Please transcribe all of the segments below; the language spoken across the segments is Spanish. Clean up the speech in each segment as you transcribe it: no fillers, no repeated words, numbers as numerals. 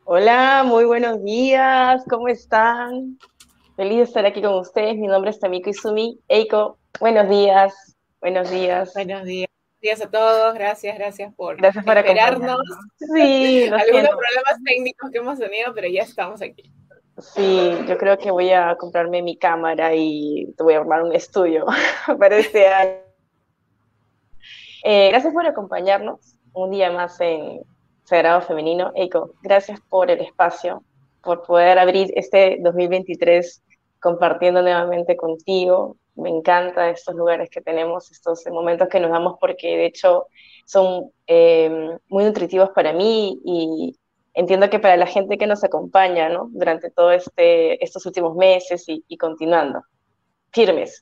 Hola, muy buenos días, ¿cómo están? Feliz de estar aquí con ustedes. Mi nombre es Tamiko Izumi. Eiko, buenos días, buenos días. Buenos días. Días a todos. Gracias por Gracias por esperarnos. acompañarnos. Sí, lo Algunos siento. problemas técnicos que hemos tenido, pero ya estamos aquí. Sí, yo creo que voy a comprarme mi cámara y te voy a armar un estudio para este año. Gracias por acompañarnos un día más en Sagrado Femenino. Eiko, gracias por el espacio, por poder abrir este 2023 compartiendo nuevamente contigo. Me encanta estos lugares que tenemos, estos momentos que nos damos porque de hecho son muy nutritivos para mí y entiendo que para la gente que nos acompaña, ¿no? Durante todo estos últimos meses y continuando, firmes.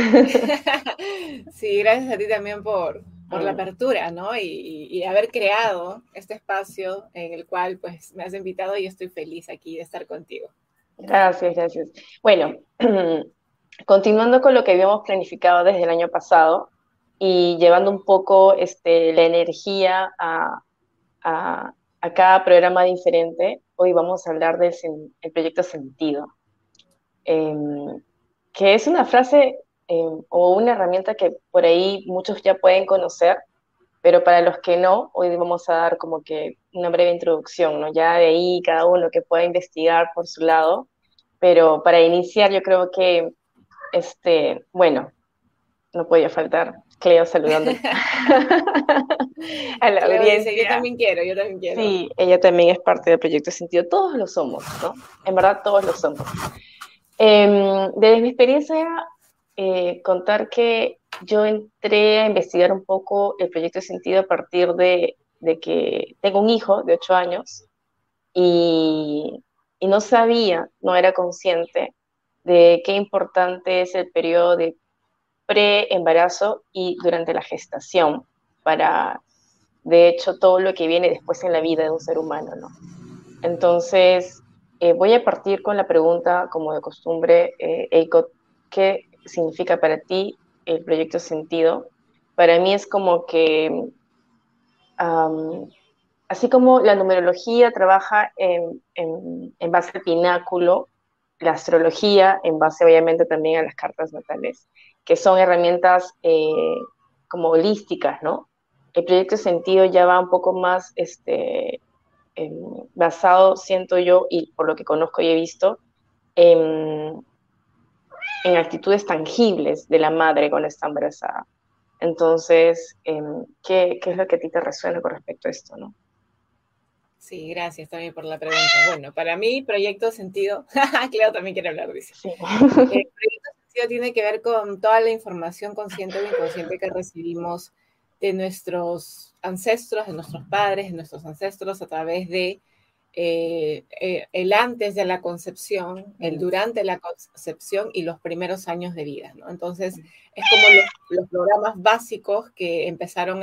Sí, gracias a ti también por la apertura, ¿no? Y haber creado este espacio en el cual pues me has invitado y estoy feliz aquí de estar contigo. Gracias, gracias. Bueno, continuando con lo que habíamos planificado desde el año pasado y llevando un poco la energía a, a cada programa diferente, hoy vamos a hablar el proyecto Sentido, que es una frase o una herramienta que por ahí muchos ya pueden conocer, pero para los que no, hoy vamos a dar como que una breve introducción, ¿no? Ya de ahí cada uno que pueda investigar por su lado, pero para iniciar yo creo que, bueno, no podía faltar Cleo saludando a la Cleo dice, audiencia. yo también quiero. Sí, ella también es parte del proyecto Sentido, todos lo somos, ¿no? En verdad todos lo somos. Desde mi experiencia, contar que yo entré a investigar un poco el proyecto de sentido a partir de que tengo un hijo de 8 años y, y no sabía, no era consciente de qué importante es el periodo de pre-embarazo y durante la gestación para, de hecho, todo lo que viene después en la vida de un ser humano, ¿no? Entonces, voy a partir con la pregunta, como de costumbre, Eiko, ¿qué significa para ti el proyecto Sentido? Para mí es como que, am, así como la numerología trabaja en base al pináculo, la astrología en base obviamente también a las cartas natales, que son herramientas como holísticas, ¿no? El proyecto Sentido ya va un poco más eh, basado, siento yo, y por lo que conozco y he visto, en, en actitudes tangibles de la madre cuando está embarazada. Entonces, ¿qué es lo que a ti te resuena con respecto a esto, no? Sí, gracias también por la pregunta. Bueno, para mí, proyecto sentido, Cleo también quiere hablar, dice. Sí. El proyecto sentido tiene que ver con toda la información consciente o inconsciente que recibimos de nuestros ancestros, de nuestros padres, de nuestros ancestros a través de el antes de la concepción, el Mm, durante la concepción y los primeros años de vida, ¿no? Entonces, es como los programas básicos que empezaron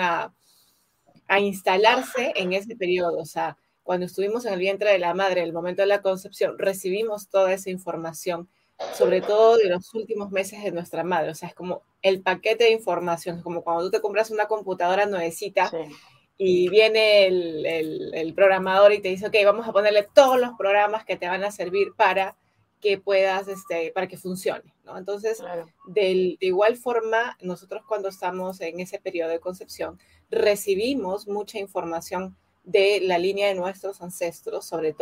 a instalarse en ese periodo, o sea, cuando estuvimos en el vientre de la madre, en el momento de la concepción, recibimos toda esa información, sobre todo de los últimos meses de nuestra madre, o sea, es como el paquete de información, es como cuando tú te compras una computadora nuevecita sí, y viene el programador y te dice, ok, vamos a ponerle todos los programas que te van a servir para que puedas, para que funcione, ¿no? Entonces, claro. de igual forma, nosotros cuando estamos en ese periodo de concepción, recibimos mucha información de la línea de nuestros ancestros,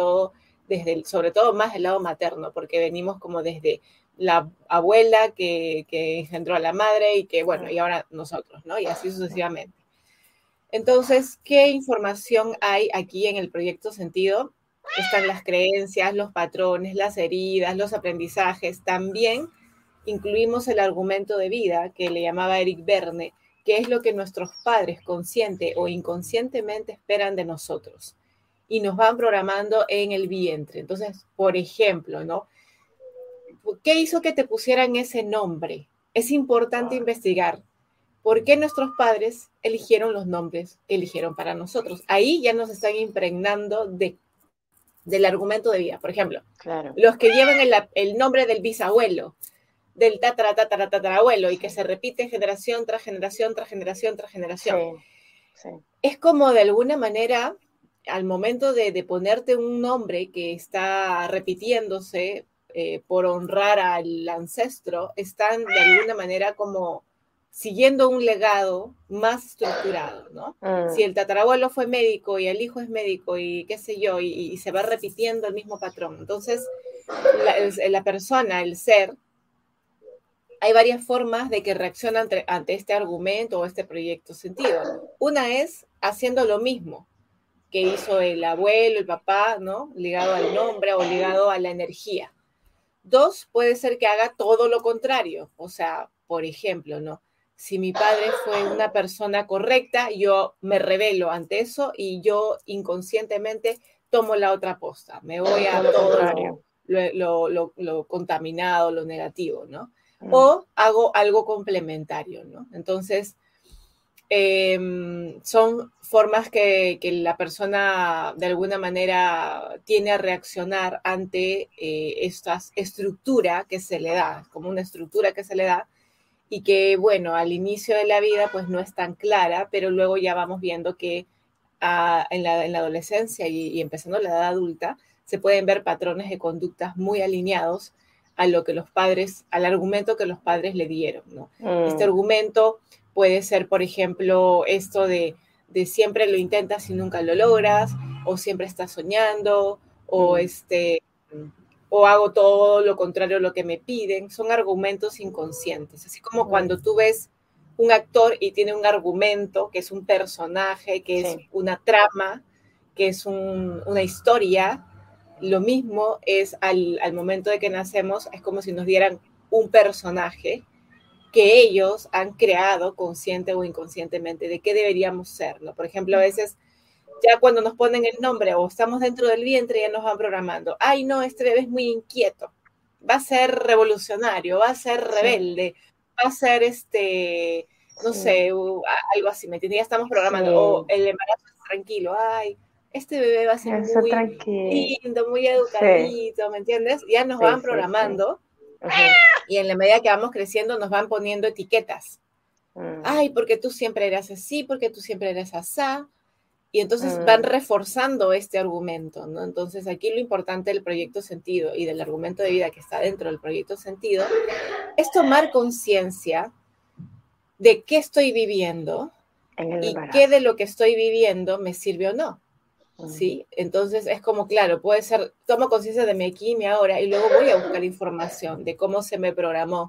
sobre todo más del lado materno, porque venimos como desde la abuela que engendró a la madre y que, bueno, y Mm, ahora nosotros, ¿no? Y así sucesivamente. Entonces, ¿qué información hay aquí en el proyecto Sentido? Están las creencias, los patrones, las heridas, los aprendizajes. También incluimos el argumento de vida que le llamaba Eric Berne, que es lo que nuestros padres consciente o inconscientemente esperan de nosotros y nos van programando en el vientre. Entonces, por ejemplo, ¿no? ¿Qué hizo que te pusieran ese nombre? Es importante investigar por qué nuestros padres eligieron los nombres que eligieron para nosotros. Ahí ya nos están impregnando del argumento de vida. Por ejemplo, claro. los que llevan el nombre del bisabuelo, del tatarabuelo y que se repite generación tras generación tras generación tras Sí, generación. sí, Es como de alguna manera al momento de ponerte un nombre que está repitiéndose por honrar al ancestro, están de alguna manera como siguiendo un legado más estructurado, ¿no? Si el tatarabuelo fue médico y el hijo es médico y qué sé yo, y se va repitiendo el mismo patrón. Entonces, la persona, el ser, hay varias formas de que reacciona ante este argumento o este proyecto sentido. Una es haciendo lo mismo que hizo el abuelo, el papá, ¿no? Ligado al nombre o ligado a la energía. Dos, puede ser que haga todo lo contrario. O sea, por ejemplo, ¿no? Si mi padre fue una persona correcta, yo me rebelo ante eso y yo inconscientemente tomo la otra posta. Me voy a todo lo contaminado, lo negativo, ¿no? O hago algo complementario, ¿no? Entonces, son formas que la persona de alguna manera tiene a reaccionar ante esta estructura que se le da, como una estructura que se le da, y que, bueno, al inicio de la vida pues no es tan clara, pero luego ya vamos viendo que en la adolescencia y empezando la edad adulta, se pueden ver patrones de conductas muy alineados a lo que los padres, al argumento que los padres le dieron, ¿no? Este argumento puede ser, por ejemplo, esto de siempre lo intentas y nunca lo logras, o siempre estás soñando, o hago todo lo contrario a lo que me piden. Son argumentos inconscientes, así como cuando tú ves un actor y tiene un argumento, que es un personaje, que es una trama, que es una historia. Lo mismo es al momento de que nacemos, es como si nos dieran un personaje que ellos han creado consciente o inconscientemente de qué deberíamos ser, ¿no? Por ejemplo, a veces ya cuando nos ponen el nombre o estamos dentro del vientre ya nos van programando. Ay, no, este bebé es muy inquieto, va a ser revolucionario, va a ser rebelde, va a ser no sé, algo así, ¿me entiendes? Ya estamos programando. O el embarazo es tranquilo, ay, este bebé va a ser muy lindo, muy educadito, ¿me entiendes? Ya nos van programando. Y en la medida que vamos creciendo nos van poniendo etiquetas. Ay, porque tú siempre eras así, porque tú siempre eres asá. Y entonces van reforzando este argumento, ¿no? Entonces aquí lo importante del proyecto sentido y del argumento de vida que está dentro del proyecto sentido es tomar conciencia de qué estoy viviendo y qué de lo que estoy viviendo me sirve o no. ¿Sí? Entonces es como, claro, puede ser, tomo conciencia de mi aquí y mi ahora y luego voy a buscar información de cómo se me programó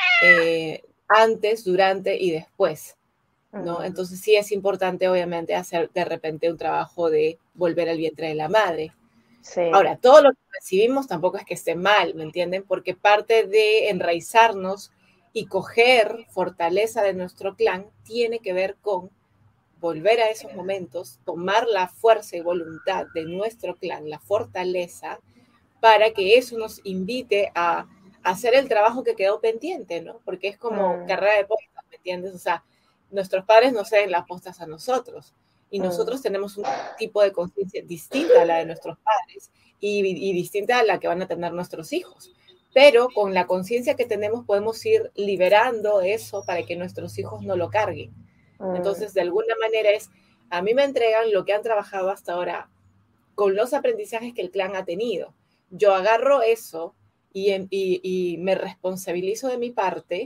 antes, durante y después, ¿no? Entonces sí es importante, obviamente, hacer de repente un trabajo de volver al vientre de la madre. Ahora, todo lo que recibimos tampoco es que esté mal, ¿me entienden? Porque parte de enraizarnos y coger fortaleza de nuestro clan tiene que ver con volver a esos momentos, tomar la fuerza y voluntad de nuestro clan, la fortaleza, para que eso nos invite a hacer el trabajo que quedó pendiente, ¿no? Porque es como carrera de postas, ¿me entiendes? O sea, nuestros padres nos ceden las postas a nosotros y nosotros tenemos un tipo de conciencia distinta a la de nuestros padres y distinta a la que van a tener nuestros hijos. Pero con la conciencia que tenemos podemos ir liberando eso para que nuestros hijos no lo carguen. Entonces, de alguna manera a mí me entregan lo que han trabajado hasta ahora con los aprendizajes que el clan ha tenido. Yo agarro eso y me responsabilizo de mi parte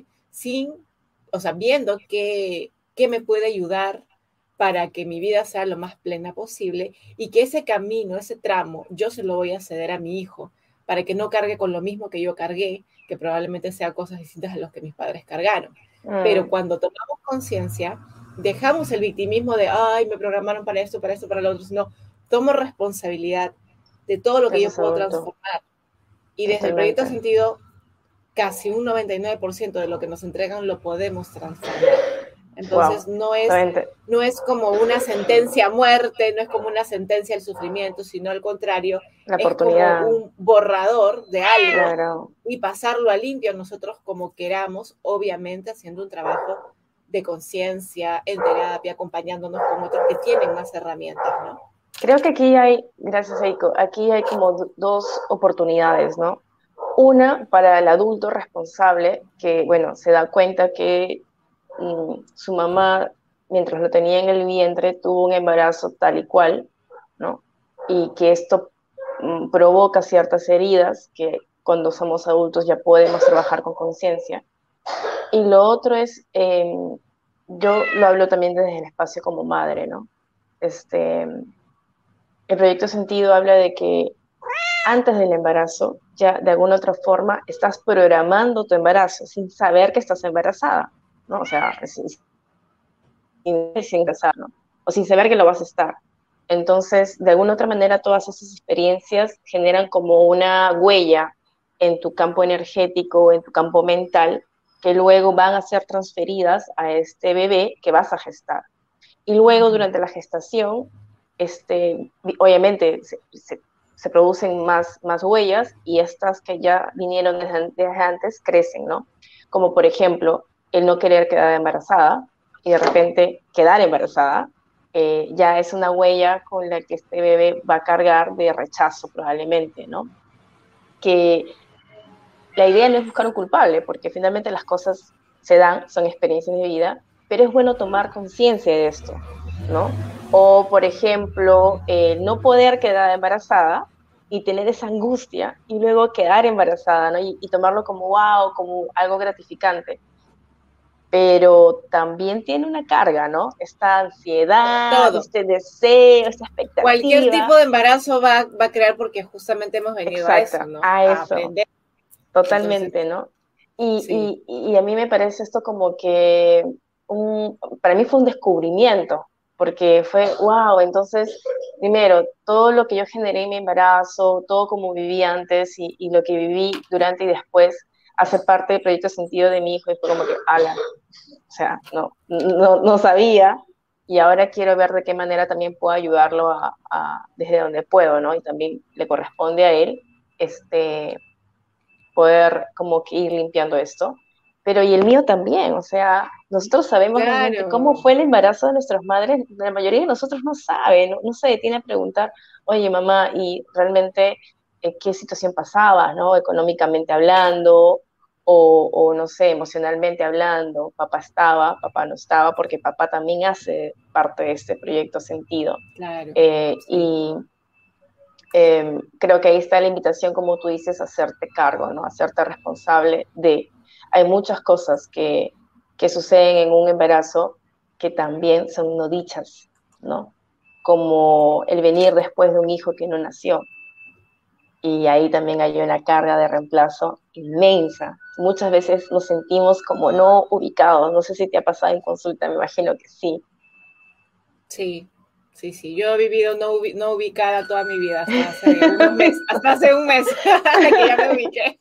viendo qué me puede ayudar para que mi vida sea lo más plena posible y que ese camino, ese tramo, yo se lo voy a ceder a mi hijo para que no cargue con lo mismo que yo cargué, que probablemente sea cosas distintas a los que mis padres cargaron. Pero cuando tomamos conciencia, dejamos el victimismo de, ay, me programaron para esto, para lo otro, sino tomo responsabilidad de todo lo que yo puedo transformar. Y desde el proyecto sentido, casi un 99% de lo que nos entregan lo podemos transformar. Entonces no es como una sentencia a muerte, no es como una sentencia al sufrimiento, sino al contrario, es como un borrador de algo y pasarlo a limpio nosotros como queramos, obviamente haciendo un trabajo de conciencia, en terapia, acompañándonos con otros que tienen más herramientas, ¿no? Creo que aquí hay, gracias Eiko, aquí hay como dos oportunidades, ¿no? Una para el adulto responsable que, bueno, se da cuenta que su mamá, mientras lo tenía en el vientre, tuvo un embarazo tal y cual, ¿no? Y que esto provoca ciertas heridas que cuando somos adultos ya podemos trabajar con conciencia. Y lo otro es, yo lo hablo también desde el espacio como madre, ¿no? El proyecto Sentido habla de que antes del embarazo, ya de alguna otra forma, estás programando tu embarazo sin saber que estás embarazada, ¿no? O sea, sin embarazar, ¿no? O sin saber que lo vas a estar. Entonces, de alguna otra manera, todas esas experiencias generan como una huella en tu campo energético, en tu campo mental, que luego van a ser transferidas a este bebé que vas a gestar. Y luego, durante la gestación, obviamente se producen más huellas y estas que ya vinieron desde antes crecen, ¿no? Como por ejemplo, el no querer quedar embarazada y de repente quedar embarazada, ya es una huella con la que este bebé va a cargar de rechazo probablemente, ¿no? Que la idea no es buscar un culpable, porque finalmente las cosas se dan, son experiencias de vida, pero es bueno tomar conciencia de esto, ¿no? O, por ejemplo, no poder quedar embarazada y tener esa angustia y luego quedar embarazada, ¿no? Y tomarlo como wow, como algo gratificante. Pero también tiene una carga, ¿no? Esta ansiedad, Todo. este deseo, esta Cualquier tipo expectativa. de embarazo va a crear porque justamente hemos venido a eso, Exacta, ¿no? a A eso. aprender. Entonces, Totalmente, ¿no? sí, Y a mí me parece esto como que para mí fue un descubrimiento, porque fue, wow, entonces, primero, todo lo que yo generé en mi embarazo, todo como viví antes y lo que viví durante y después, hace parte del proyecto Sentido de mi hijo, y fue como que, ala, o sea, no sabía, y ahora quiero ver de qué manera también puedo ayudarlo desde donde puedo, ¿no? Y también le corresponde a él, poder como que ir limpiando esto. Pero y el mío también, o sea, nosotros sabemos realmente cómo claro. fue el embarazo de nuestras madres, la mayoría de nosotros no sabe, no se detiene a preguntar, oye mamá, y realmente qué situación pasaba, ¿no? Económicamente hablando, o no sé, emocionalmente hablando, papá estaba, papá no estaba, porque papá también hace parte de este proyecto Sentido. Claro, sí. Y creo que ahí está la invitación, como tú dices, a hacerte cargo, ¿no? A hacerte responsable de... Hay muchas cosas que suceden en un embarazo que también son no dichas, ¿no? Como el venir después de un hijo que no nació. Y ahí también hay una carga de reemplazo inmensa. Muchas veces nos sentimos como no ubicados. No sé si te ha pasado en consulta, me imagino que sí. Sí, sí, sí. Yo he vivido no ubicada toda mi vida hasta hace unos meses, hasta hace un mes que ya me ubiqué.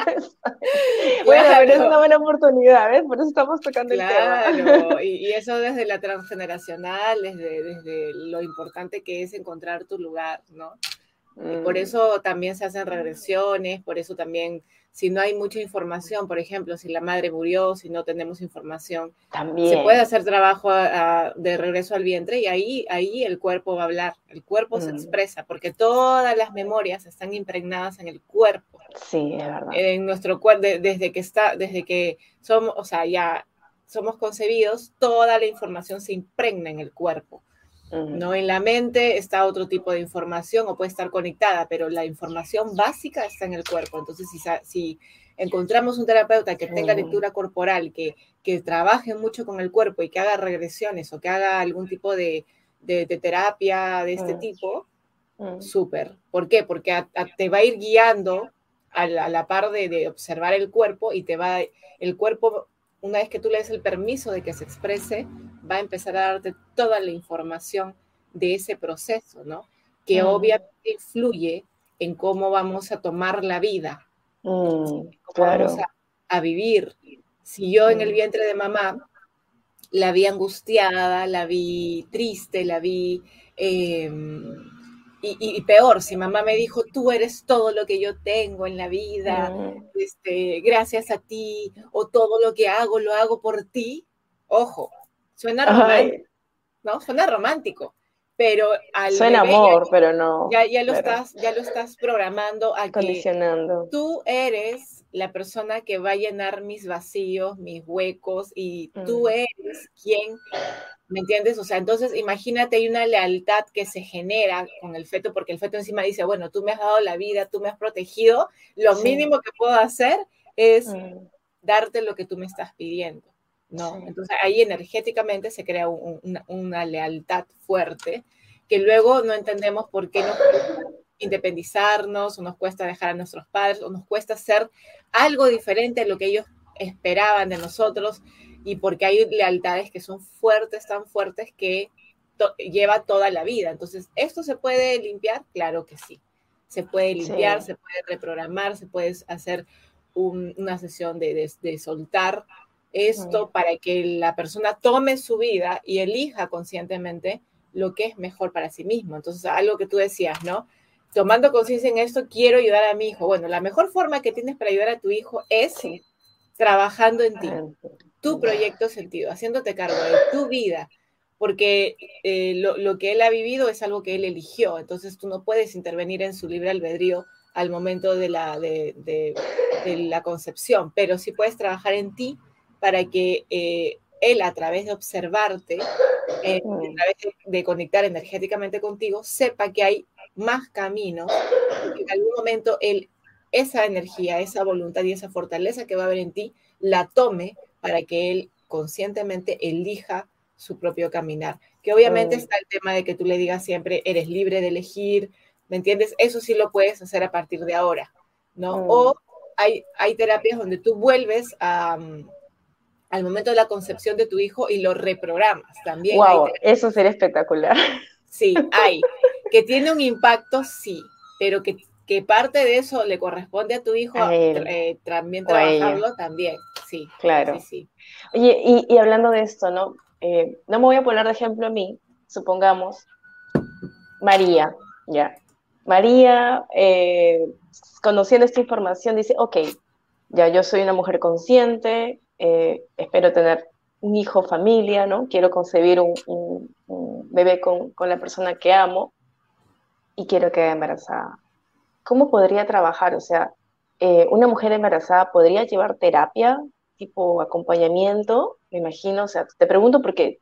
Bueno, pero es una Claro, buena oportunidad, ¿ves? Por eso estamos tocando el tema. claro. Y eso desde la transgeneracional, desde lo importante que es encontrar tu lugar, ¿no? Y por Mm, eso también se hacen regresiones, por eso también, si no hay mucha información, por ejemplo, si la madre murió, si no tenemos información, se puede también. hacer trabajo de regreso al vientre y ahí el cuerpo va a hablar, el cuerpo se Mm, expresa, porque todas las memorias están impregnadas en el cuerpo, sí, es verdad. en nuestro cuerpo, desde que somos, o sea, ya somos concebidos, toda la información se impregna en el cuerpo. No, Mm, en la mente está otro tipo de información o puede estar conectada, pero la información básica está en el cuerpo. Entonces, si encontramos un terapeuta que tenga mm, lectura corporal, que trabaje mucho con el cuerpo y que haga regresiones o que haga algún tipo de terapia de este mm, tipo, mm, súper. ¿Por qué? Porque te va a ir guiando a la par de observar el cuerpo y el cuerpo, una vez que tú le des el permiso de que se exprese, va a empezar a darte toda la información de ese proceso, ¿no? Que mm, obviamente influye en cómo vamos a tomar la vida, cómo vamos claro. a vivir. Si yo en el Mm, vientre de mamá la vi angustiada, la vi triste, la vi... y peor, si mamá me dijo, tú eres todo lo que yo tengo en la vida, mm, gracias a ti, o todo lo que hago, lo hago por ti, ojo, suena romántico, ay, ¿no? Suena romántico, pero al suena bebé amor, pero no, ya claro, lo estás programando a que condicionando. tú eres la persona que va a llenar mis vacíos, mis huecos, y tú eres quien, ¿me entiendes? O sea, entonces imagínate, hay una lealtad que se genera con el feto, porque el feto encima dice, bueno, tú me has dado la vida, tú me has protegido, lo mínimo que puedo hacer es darte lo que tú me estás pidiendo, ¿no? Sí. Entonces ahí energéticamente se crea una lealtad fuerte que luego no entendemos por qué nos cuesta independizarnos, o nos cuesta dejar a nuestros padres, o nos cuesta hacer algo diferente a lo que ellos esperaban de nosotros, y porque hay lealtades que son fuertes, tan fuertes que lleva toda la vida. Entonces, ¿esto se puede limpiar? Claro que sí. Se puede limpiar, sí. Se puede reprogramar, se puede hacer una sesión de soltar esto para que la persona tome su vida y elija conscientemente lo que es mejor para sí mismo. Entonces, algo que tú decías, ¿no? Tomando conciencia en esto, quiero ayudar a mi hijo. Bueno, la mejor forma que tienes para ayudar a tu hijo es trabajando en ti, tu proyecto sentido, haciéndote cargo de tu vida, porque lo que él ha vivido es algo que él eligió, entonces tú no puedes intervenir en su libre albedrío al momento de la concepción, pero sí puedes trabajar en ti para que él, a través de observarte, a través de conectar energéticamente contigo, sepa que hay más caminos, y que en algún momento él, esa energía, esa voluntad y esa fortaleza que va a haber en ti, la tome para que él conscientemente elija su propio caminar. Que obviamente está el tema de que tú le digas siempre, eres libre de elegir, ¿me entiendes? Eso sí lo puedes hacer a partir de ahora, ¿no? O hay terapias donde tú vuelves al momento de la concepción de tu hijo y lo reprogramas. También wow, eso sería espectacular. Sí, hay. Que tiene un impacto, sí, pero que parte de eso le corresponde a tu hijo también trabajarlo, también, sí. Claro. Sí, sí. Oye, y hablando de esto, ¿no? No me voy a poner de ejemplo a mí, supongamos, María, ya. María, conociendo esta información, dice, ok, ya yo soy una mujer consciente, espero tener un hijo, familia, ¿no? Quiero concebir un bebé con la persona que amo y quiero quedar embarazada. ¿Cómo podría trabajar? O sea, una mujer embarazada podría llevar terapia, tipo acompañamiento, me imagino. O sea, te pregunto porque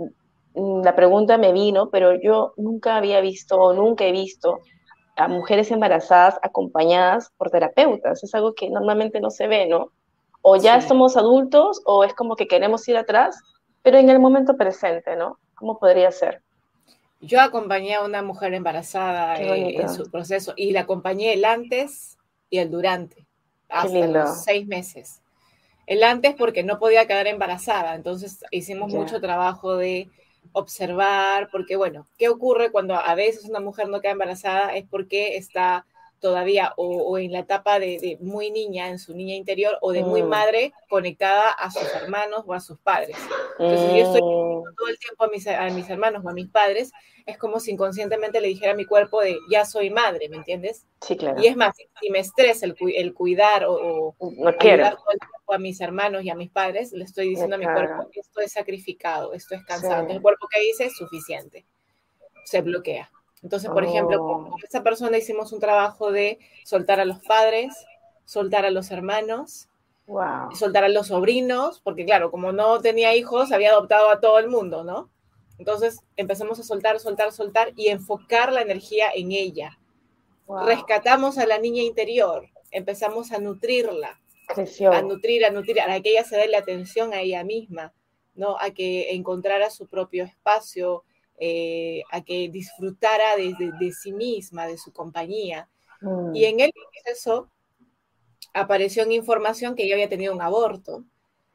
la pregunta me vino, pero yo nunca había visto o nunca he visto a mujeres embarazadas acompañadas por terapeutas. Es algo que normalmente no se ve, ¿no? O ya somos adultos o es como que queremos ir atrás, pero en el momento presente, ¿no? ¿Cómo podría ser? Yo acompañé a una mujer embarazada en su proceso, y la acompañé el antes y el durante, hasta los 6 meses. El antes porque no podía quedar embarazada, entonces hicimos mucho trabajo de observar, porque bueno, ¿qué ocurre cuando a veces una mujer no queda embarazada? Es porque está todavía o en la etapa de muy niña, en su niña interior, o de muy madre conectada a sus hermanos o a sus padres. Entonces yo estoy todo el tiempo a mis hermanos o a mis padres, es como si inconscientemente le dijera a mi cuerpo de ya soy madre, ¿me entiendes? Sí, claro. Y es más, si me estresa el cuidar o ayudar todo el tiempo a mis hermanos y a mis padres, le estoy diciendo a mi cuerpo, esto es sacrificado, esto es cansado. Entonces el cuerpo que dice es suficiente, se bloquea. Entonces, por ejemplo, con esta persona hicimos un trabajo de soltar a los padres, soltar a los hermanos, soltar a los sobrinos, porque claro, como no tenía hijos, había adoptado a todo el mundo, ¿no? Entonces empezamos a soltar, soltar, soltar y enfocar la energía en ella. Rescatamos a la niña interior, empezamos a nutrirla, a nutrir, a que ella se dé la atención a ella misma, ¿no? A que encontrara su propio espacio, a que disfrutara de sí misma, de su compañía. Y en el proceso apareció en información que yo había tenido un aborto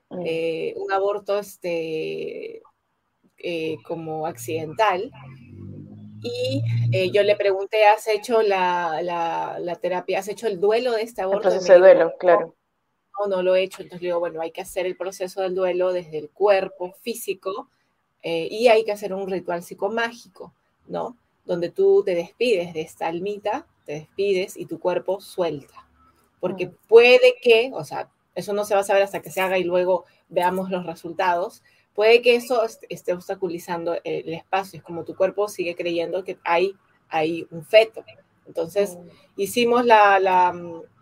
como accidental. Y yo le pregunté, ¿has hecho la terapia? ¿Has hecho el duelo de este aborto? El proceso de duelo, claro. No lo he hecho. Entonces le digo, bueno, hay que hacer el proceso del duelo desde el cuerpo físico, y hay que hacer un ritual psicomágico, ¿no? Donde tú te despides de esta almita, te despides y tu cuerpo suelta. Porque puede que, o sea, eso no se va a saber hasta que se haga y luego veamos los resultados, puede que eso esté obstaculizando el espacio. Es como tu cuerpo sigue creyendo que hay un feto. Entonces, hicimos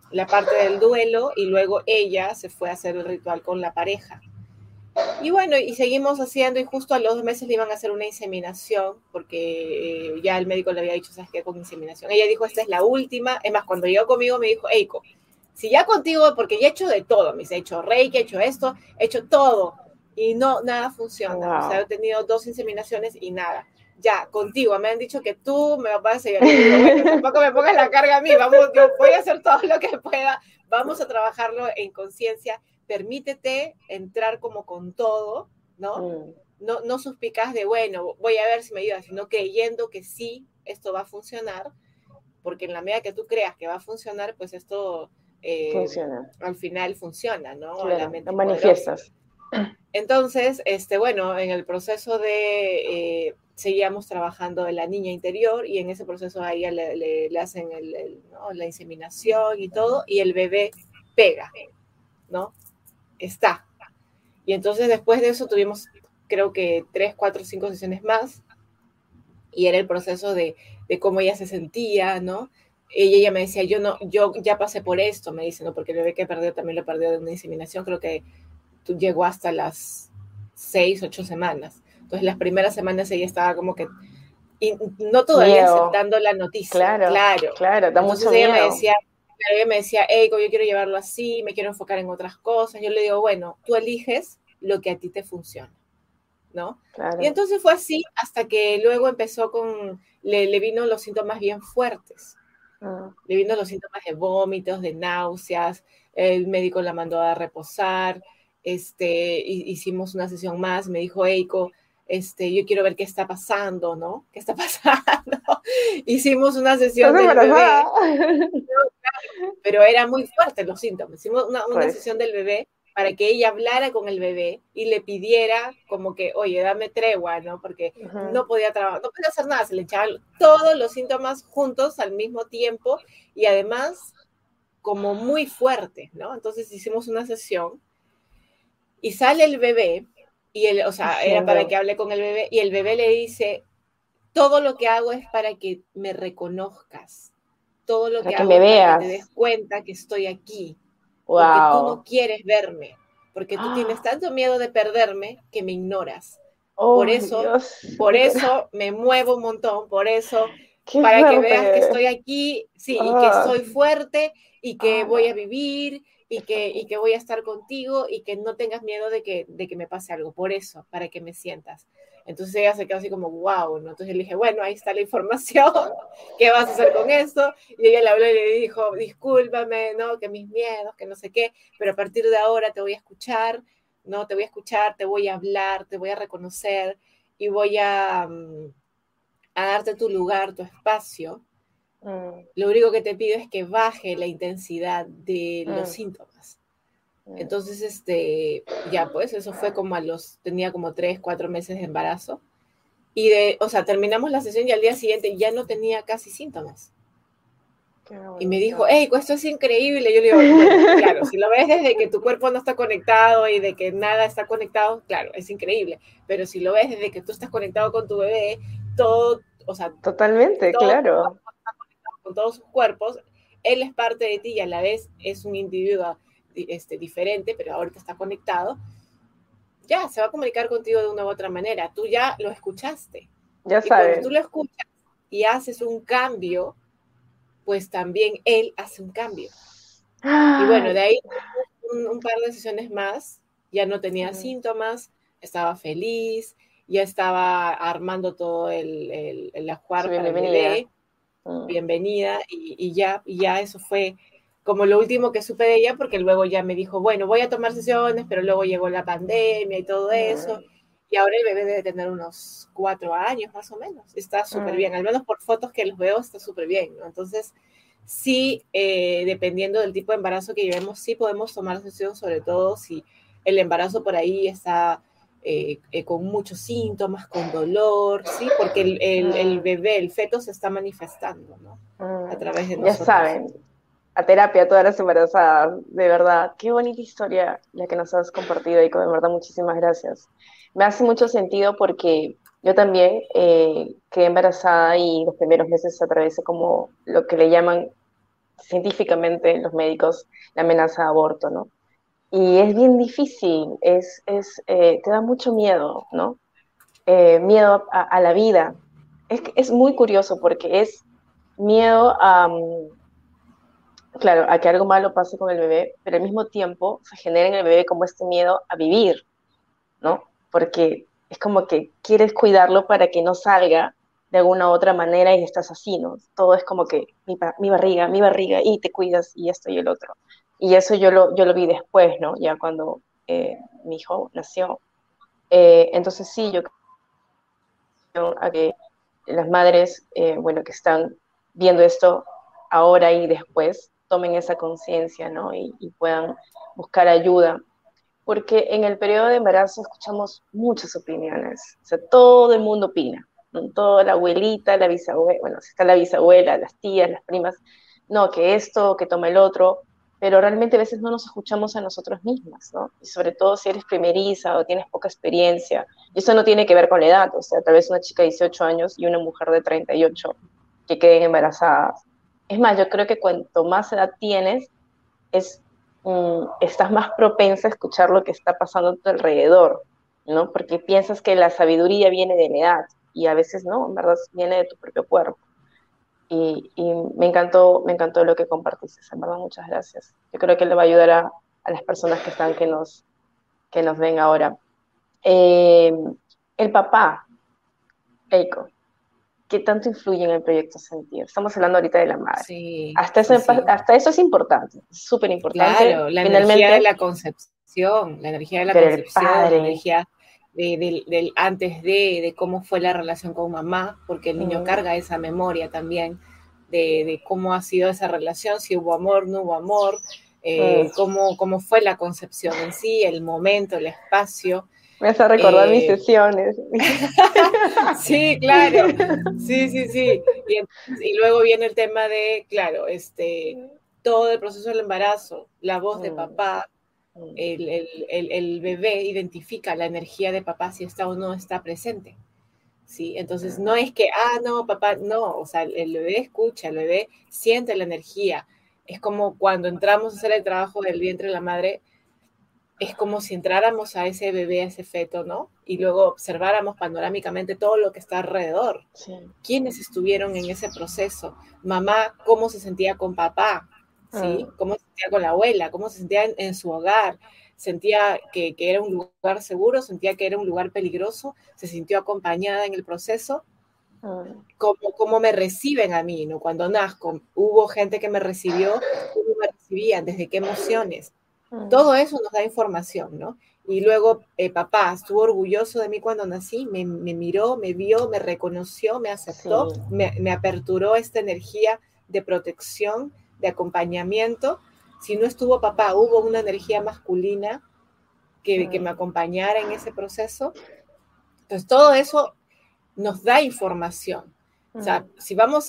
la parte del duelo y luego ella se fue a hacer el ritual con la pareja. Y bueno, y seguimos haciendo y justo a los 2 meses le iban a hacer una inseminación porque ya el médico le había dicho, ¿sabes qué? Con inseminación. Ella dijo, esta es la última. Es más, cuando llegó conmigo me dijo, Eiko, si ya contigo, porque ya he hecho de todo, me he hecho reiki, he hecho esto, he hecho todo y no, nada funciona. Wow. O sea, he tenido 2 inseminaciones y nada. Ya, contigo, me han dicho que tú me vas a seguir. Y digo, bueno, tampoco me pongas la carga a mí, vamos, yo voy a hacer todo lo que pueda, vamos a trabajarlo en conciencia, permítete entrar como con todo, ¿no? No suspicaz de, bueno, voy a ver si me ayuda, sino creyendo que sí, esto va a funcionar, porque en la medida que tú creas que va a funcionar, pues esto Funciona. al final funciona, ¿no? Claro, La mente lo es poderosa. manifiestas. Entonces, bueno, en el proceso de seguíamos trabajando de la niña interior y en ese proceso a ella le hacen ¿no? la inseminación y todo, y el bebé pega, ¿no? Está. Y entonces después de eso tuvimos, creo que 3, 4, 5 sesiones más, y era el proceso de cómo ella se sentía, ¿no? Y ella me decía, yo ya pasé por esto, me dice, ¿no? Porque el bebé que perdió también lo perdió de una inseminación, creo que llegó hasta las 6, 8 semanas. Entonces las primeras semanas ella estaba como que, y no todavía Miedo. aceptando la noticia, Claro, claro. claro, da Entonces mucho miedo. ella me decía, Eiko, yo quiero llevarlo así, me quiero enfocar en otras cosas. Yo le digo, bueno, tú eliges lo que a ti te funciona, ¿no? Y Claro. entonces fue así hasta que luego empezó le vino los síntomas bien fuertes. Le vino los síntomas de vómitos, de náuseas, el médico la mandó a reposar, hicimos una sesión más, me dijo, Eiko, yo quiero ver qué está pasando, ¿no? ¿Qué está pasando? Hicimos una sesión ¿Estás del bebé, embarazada? pero era muy fuerte los síntomas. Hicimos una Pues sesión del bebé para que ella hablara con el bebé y le pidiera como que, oye, dame tregua, ¿no? Porque no podía trabajar, no podía hacer nada, se le echaban todos los síntomas juntos al mismo tiempo y además como muy fuertes, ¿no? Entonces hicimos una sesión y sale el bebé y o sea, era para que diciendo, hable con el bebé y el bebé le dice, todo lo que hago es para que me reconozcas. Todo lo para que que hago me es para que te des veas. cuenta que estoy aquí, porque tú no Wow. quieres verme, porque tú tienes tanto miedo de perderme que me ignoras. Por Oh, eso, Dios, por literal. eso me muevo un montón, por eso, Qué para que veas que estoy fuerte. aquí, sí, y que Ah, soy fuerte y que voy a no. vivir Qué y fuerte. que voy a estar contigo y que no tengas miedo de que me pase algo, por eso, para que me sientas. Entonces ella se quedó así como, wow, ¿no? Entonces yo le dije, bueno, ahí está la información, ¿qué vas a hacer con esto? Y ella le habló y le dijo, discúlpame, ¿no? Que mis miedos, que no sé qué, pero a partir de ahora te voy a escuchar, ¿no? Te voy a escuchar, te voy a hablar, te voy a reconocer y voy a darte tu lugar, tu espacio. Mm, Lo único que te pido es que baje la intensidad de los mm, síntomas. mm. Entonces, ya pues, eso fue como tenía como 3, 4 meses de embarazo. O sea, terminamos la sesión y al día siguiente ya no tenía casi síntomas. Qué Y me dijo, bonito. hey, esto es increíble. Yo le digo, bueno, claro, si lo ves desde que tu cuerpo no está conectado y de que nada está conectado, claro, es increíble. Pero si lo ves desde que tú estás conectado con tu bebé, todo, o sea, Totalmente, todo tu claro. cuerpo está conectado con todos sus cuerpos, él es parte de ti y a la vez es un individuo diferente, pero ahorita está conectado, ya se va a comunicar contigo de una u otra manera. Tú ya lo escuchaste. Ya Y cuando tú saben. lo escuchas y haces un cambio, pues también él hace un cambio. Y bueno, Ay, de ahí un par de sesiones más, ya no tenía mm, síntomas, estaba feliz, ya estaba armando todo el su ajuar para el bienvenida. bebé, Mm, bienvenida, y ya eso fue como lo último que supe de ella, porque luego ya me dijo, bueno, voy a tomar sesiones, pero luego llegó la pandemia y todo eso, mm, y ahora el bebé debe tener unos 4 años más o menos, está súper mm. bien, al menos por fotos que los veo está súper bien, ¿no? Entonces, sí, dependiendo del tipo de embarazo que llevemos, sí podemos tomar sesión, sobre todo si el embarazo por ahí está con muchos síntomas, con dolor, ¿sí? Porque el Mm, bebé, el feto se está manifestando, ¿no? A través de ya nosotros. saben, a terapia a todas las embarazadas, de verdad. Qué bonita historia la que nos has compartido, Ico, de verdad, muchísimas gracias. Me hace mucho sentido porque yo también quedé embarazada y los primeros meses atravesé como lo que le llaman científicamente los médicos la amenaza de aborto, ¿no? Y es bien difícil, te da mucho miedo, ¿no? Miedo a la vida. Es muy curioso porque es miedo a, claro, a que algo malo pase con el bebé, pero al mismo tiempo se genera en el bebé como este miedo a vivir, ¿no? Porque es como que quieres cuidarlo para que no salga de alguna u otra manera y estás así, ¿no? Todo es como que mi barriga, y te cuidas y esto y el otro. Y eso yo lo vi después, ¿no? Ya cuando mi hijo nació. Entonces sí, yo creo a que las madres, bueno, que están viendo esto ahora y después, tomen esa conciencia, ¿no? Y puedan buscar ayuda porque en el periodo de embarazo escuchamos muchas opiniones, o sea, todo el mundo opina, ¿no? Toda la abuelita, la bisabuela, bueno, si está la bisabuela, las tías, las primas, no, que esto, que toma el otro, pero realmente a veces no nos escuchamos a nosotros mismas, ¿no? Y sobre todo si eres primeriza o tienes poca experiencia, y eso no tiene que ver con la edad, o sea, tal vez una chica de 18 años y una mujer de 38 que queden embarazadas. Es más, yo creo que cuanto más edad tienes, es, estás más propensa a escuchar lo que está pasando a tu alrededor, ¿no? Porque piensas que la sabiduría viene de la edad y a veces no, en verdad viene de tu propio cuerpo. Y me encantó lo que compartiste, en verdad, muchas gracias. Yo creo que le va a ayudar a las personas que están, que nos ven ahora. Eh, el papá, Eiko, ¿qué tanto influye en el proyecto Sentir? Estamos hablando ahorita de la madre. Sí, Hasta eso, sí, sí. hasta eso es importante, súper importante, Claro, la energía de finalmente, la concepción, la energía de la pero el concepción, la padre, energía del antes de cómo fue la relación con mamá, porque el niño mm, carga esa memoria también de cómo ha sido esa relación, si hubo amor, no hubo amor, mm, cómo fue la concepción en sí, el momento, el espacio. me hace recordar mis eh, sesiones. sí, claro, sí, sí, sí. Y luego viene el tema de, claro, todo el proceso del embarazo, la voz de Mm, papá, mm, el bebé identifica la energía de papá si está o no está presente. ¿Sí? Entonces no es que, no, papá, no, o sea, el bebé escucha, el bebé siente la energía. Es como cuando entramos a hacer el trabajo del vientre de la madre, es como si entráramos a ese bebé, a ese feto, ¿no? Y luego observáramos panorámicamente todo lo que está alrededor. sí, ¿Quiénes estuvieron en ese proceso? Mamá, ¿cómo se sentía con papá? ¿Sí? mm, ¿Cómo se sentía con la abuela? ¿Cómo se sentía en su hogar? ¿Sentía que era un lugar seguro? ¿Sentía que era un lugar peligroso? ¿Se sintió acompañada en el proceso? mm, ¿Cómo me reciben a mí, ¿no? Cuando nazco, hubo gente que me recibió, ¿cómo me recibían? ¿Desde qué emociones? mm, Todo eso nos da información, ¿no? Y luego papá estuvo orgulloso de mí cuando nací, me miró, me vio, me reconoció, me sí, aceptó, me aperturó esta energía de protección, de acompañamiento. Si no estuvo papá, hubo una energía masculina que me mm, acompañara en ese proceso. Entonces, todo eso nos da información. O sea, mm, si vamos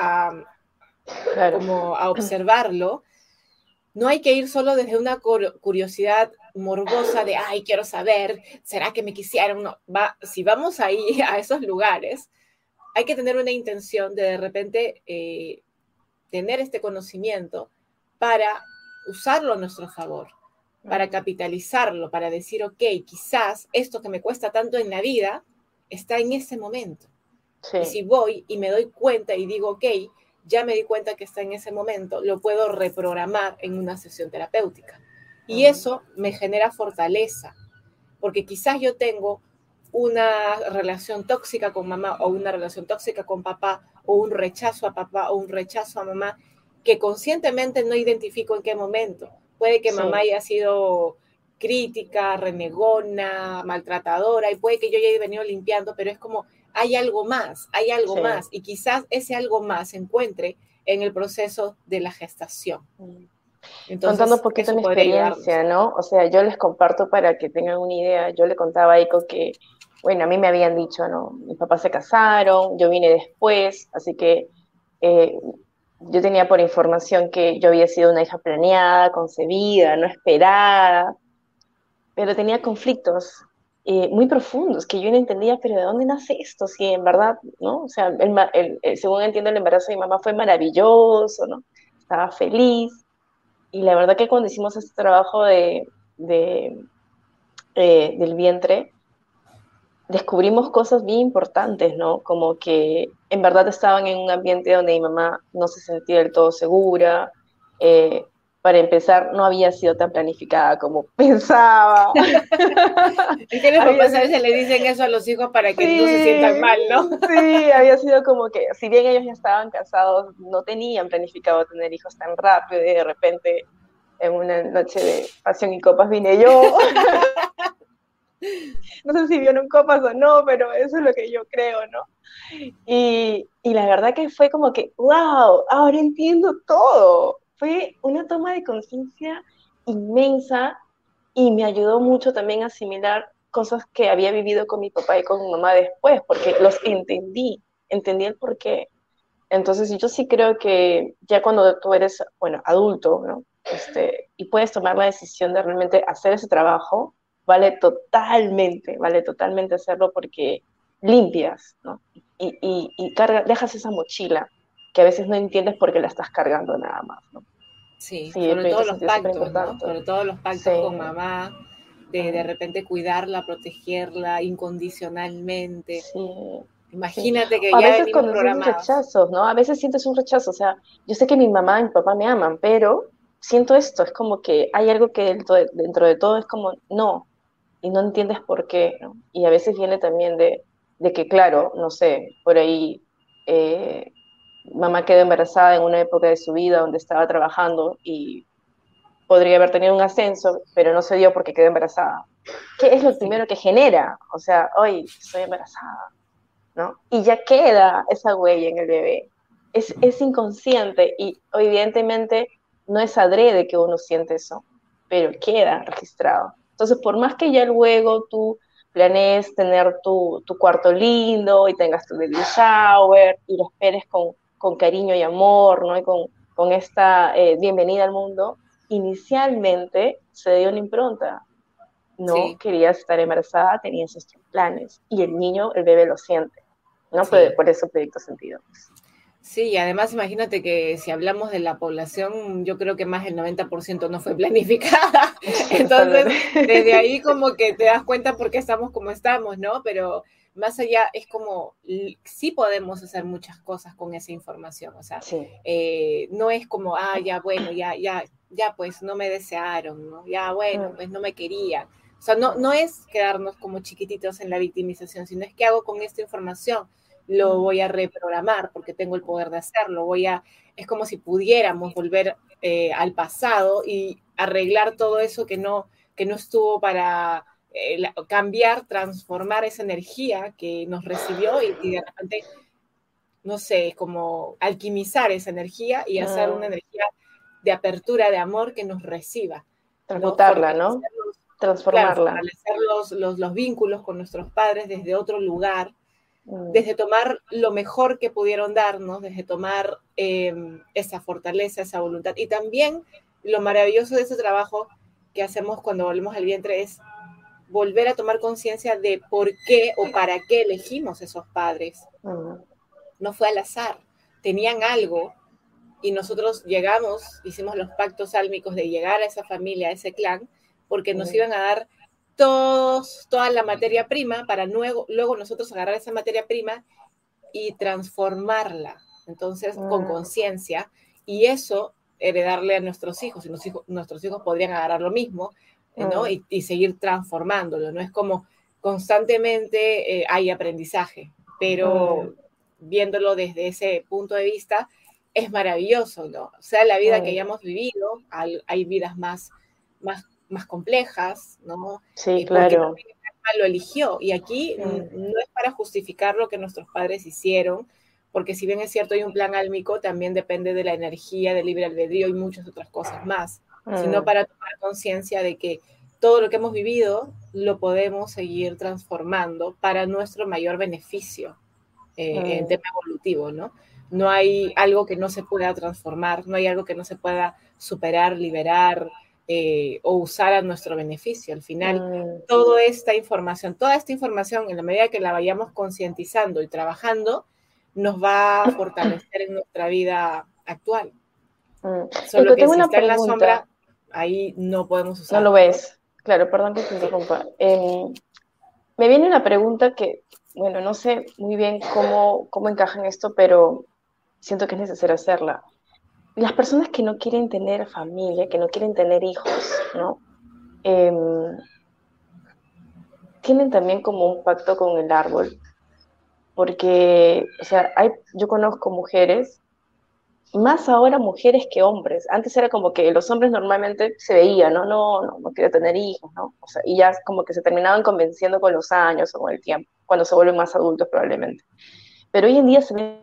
claro, como a observarlo, no hay que ir solo desde una curiosidad morbosa de, ay, quiero saber, ¿será que me quisieron? No, si vamos ahí a esos lugares, hay que tener una intención de repente tener este conocimiento para usarlo a nuestro favor, para mm, capitalizarlo, para decir, ok, quizás esto que me cuesta tanto en la vida está en ese momento. Y sí, si voy y me doy cuenta y digo, ok, ya me di cuenta que está en ese momento, lo puedo reprogramar en una sesión terapéutica. Y mm, eso me genera fortaleza, porque quizás yo tengo una relación tóxica con mamá o una relación tóxica con papá o un rechazo a papá o un rechazo a mamá que conscientemente no identifico en qué momento. Puede que mamá sí, haya sido crítica, renegona, maltratadora y puede que yo haya venido limpiando, pero es como hay algo sí. más y quizás ese algo más se encuentre en el proceso de la gestación. Mm. Contando un Entonces, poquito eso mi podría ayudarnos. experiencia, ¿no? O sea, yo les comparto para que tengan una idea. Yo le contaba a Ico que, bueno, a mí me habían dicho, ¿no? Mis papás se casaron, yo vine después, así que eh, yo tenía por información que yo había sido una hija planeada, concebida, no esperada, pero tenía conflictos muy profundos que yo no entendía, pero ¿de dónde nace esto? Si en verdad, ¿no? O sea, según entiendo, el embarazo de mi mamá fue maravilloso, ¿no? estaba feliz. Y la verdad que cuando hicimos este trabajo de, del vientre, descubrimos cosas bien importantes, ¿no? Como que en verdad estaban en un ambiente donde mi mamá no se sentía del todo segura. eh, para empezar, no había sido tan planificada como pensaba. Es que los Había papás a sido, veces le dicen eso a los hijos para que no se sientan sí, mal, ¿no? sí, había sido como que, si bien ellos ya estaban casados, no tenían planificado tener hijos tan rápido y de repente en una noche de pasión y copas vine yo. No sé si vieron copas o no, pero eso es lo que yo creo, ¿no? Y la verdad que fue como que, wow, ahora entiendo todo. Fue una toma de conciencia inmensa y me ayudó mucho también a asimilar cosas que había vivido con mi papá y con mi mamá después, porque los entendí el porqué. Entonces yo sí creo que ya cuando tú eres, bueno, adulto, ¿no? Y puedes tomar la decisión de realmente hacer ese trabajo, vale totalmente hacerlo porque limpias, ¿no? Dejas esa mochila que a veces no entiendes por qué la estás cargando nada más, ¿no? Sí, Sí, el sobre todo proyecto los sentido es súper pactos, ¿no? importante. Sobre todo los Sí. pactos con mamá, de repente cuidarla, protegerla incondicionalmente. Sí, sí. Imagínate O que a ya veces venimos cuando sientes programados. rechazos, ¿no? A veces sientes un rechazo, o sea, yo sé que mi mamá y mi papá me aman, pero siento esto, es como que hay algo que dentro de todo es como, no, y no entiendes por qué, ¿no? Y a veces viene también de que, claro, no sé, por ahí eh, mamá quedó embarazada en una época de su vida donde estaba trabajando y podría haber tenido un ascenso, pero no se dio porque quedó embarazada. ¿Qué es lo Sí, primero que genera? O sea, hoy estoy embarazada, ¿no? Y ya queda esa huella en el bebé. Es inconsciente y evidentemente no es adrede que uno siente eso, pero queda registrado. Entonces, por más que ya luego tú planees tener tu cuarto lindo y tengas tu baby shower y lo esperes con cariño y amor, ¿no? Y con esta bienvenida al mundo, inicialmente se dio una impronta. No sí, querías estar embarazada, tenías estos planes y el niño, el bebé lo siente. ¿No? sí. Por eso Proyecto Sentido. Sí, y además imagínate que si hablamos de la población, yo creo que más del 90% no fue planificada. Sí, Entonces, totalmente. desde ahí como que te das cuenta por qué estamos como estamos, ¿no? Pero más allá es como, sí podemos hacer muchas cosas con esa información, o sea, Sí. no es como, ya, bueno, ya, pues no me desearon, ¿no? Ya, bueno, Mm, pues no me querían. O sea, no es quedarnos como chiquititos en la victimización, sino es qué hago con esta información, lo mm, voy a reprogramar porque tengo el poder de hacerlo, es como si pudiéramos volver al pasado y arreglar todo eso que no estuvo para cambiar, transformar esa energía que nos recibió y de repente, no sé, como alquimizar esa energía y hacer una mm. energía de apertura, de amor que nos reciba, ¿no? Transmutarla, ¿no? Fortalecer claro, Transformarla. fortalecer los vínculos con nuestros padres desde otro lugar, Mm, desde tomar lo mejor que pudieron darnos, desde tomar esa fortaleza, esa voluntad. Y también lo maravilloso de ese trabajo que hacemos cuando volvemos al vientre es volver a tomar conciencia de por qué o para qué elegimos esos padres. mm, No fue al azar, tenían algo y nosotros llegamos, hicimos los pactos álmicos de llegar a esa familia, a ese clan, porque nos mm, iban a dar toda la materia prima para luego nosotros agarrar esa materia prima y transformarla, entonces con mm, conciencia, y eso heredarle a nuestros hijos, y nuestros hijos podrían agarrar lo mismo, ¿no? mm, Y seguir transformándolo, ¿no? Es como constantemente hay aprendizaje, mm, pero viéndolo desde ese punto de vista, es maravilloso, ¿no? O sea, la vida que mm. hayamos vivido, hay vidas más complejas, ¿no? Sí, Porque claro. también el alma lo eligió. Y aquí Mm, no es para justificar lo que nuestros padres hicieron, porque si bien es cierto hay un plan álmico, también depende de la energía, del libre albedrío y muchas otras cosas más, sino mm, para tomar conciencia de que todo lo que hemos vivido lo podemos seguir transformando para nuestro mayor beneficio en mm, tema evolutivo, ¿no? No hay algo que no se pueda transformar, no hay algo que no se pueda superar, liberar o usar a nuestro beneficio. Al final, mm, toda esta información, en la medida que la vayamos concientizando y trabajando, nos va a fortalecer en nuestra vida actual. Solo que Tengo si una está en la pregunta. sombra, ahí no podemos No lo usarlo, ¿no? ves. Claro, perdón que te interrumpa. Me viene una pregunta que, bueno, no sé muy bien cómo encaja en esto, pero siento que es necesario hacerla. Las personas que no quieren tener familia, que no quieren tener hijos, ¿no? Em, tienen también como un pacto con el árbol, porque, o sea, yo conozco mujeres, más ahora mujeres que hombres. Antes era como que los hombres normalmente se veían, ¿no? No quiero tener hijos, ¿no? O sea, y ya como que se terminaban convenciendo con los años o con el tiempo, cuando se vuelven más adultos probablemente. Pero hoy en día se ve,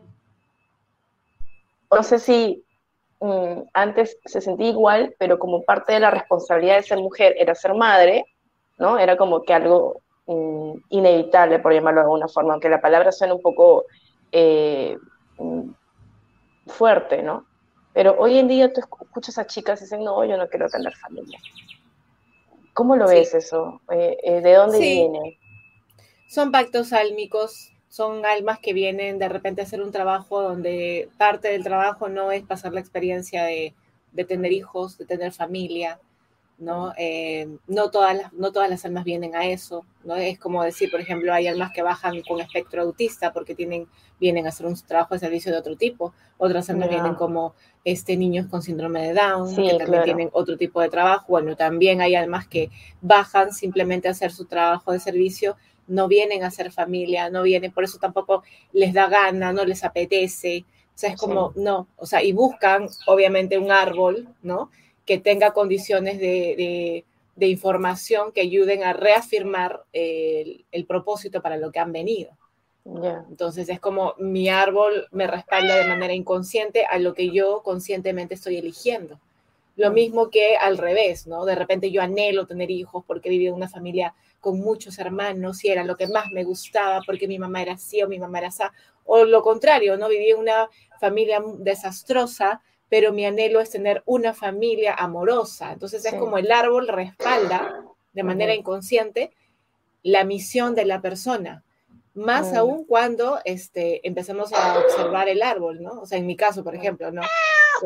no sé si antes se sentía igual, pero como parte de la responsabilidad de ser mujer era ser madre, ¿no? Era como que algo inevitable, por llamarlo de alguna forma, aunque la palabra suena un poco eh, mm, fuerte, ¿no? Pero hoy en día tú escuchas a chicas y dicen, no, yo no quiero tener familia. ¿Cómo lo Sí, ves eso? ¿De dónde sí, viene? son pactos álmicos, son almas que vienen de repente a hacer un trabajo donde parte del trabajo no es pasar la experiencia de tener hijos, de tener familia, ¿no? No todas las almas vienen a eso, ¿no? Es como decir, por ejemplo, hay almas que bajan con espectro autista porque vienen a hacer un trabajo de servicio de otro tipo, otras almas vienen Ya, como niños con síndrome de Down, que sí, también claro. tienen otro tipo de trabajo, bueno, también hay almas que bajan simplemente a hacer su trabajo de servicio, no vienen a hacer familia, no vienen, por eso tampoco les da gana, no les apetece, o sea, es Sí, como, no, o sea, y buscan obviamente un árbol, ¿no? Que tenga condiciones de información que ayuden a reafirmar el propósito para lo que han venido. ya. Entonces es como mi árbol me respalda de manera inconsciente a lo que yo conscientemente estoy eligiendo. Lo Mm, mismo que al revés, ¿no? De repente yo anhelo tener hijos porque he vivido en una familia con muchos hermanos y era lo que más me gustaba porque mi mamá era así o mi mamá era así. O lo contrario, ¿no? Viví en una familia desastrosa, pero mi anhelo es tener una familia amorosa. Entonces es sí. como el árbol respalda de manera Ujú, inconsciente la misión de la persona. Más mm, aún cuando empezamos a observar el árbol, ¿no? O sea, en mi caso, por mm, ejemplo, ¿no?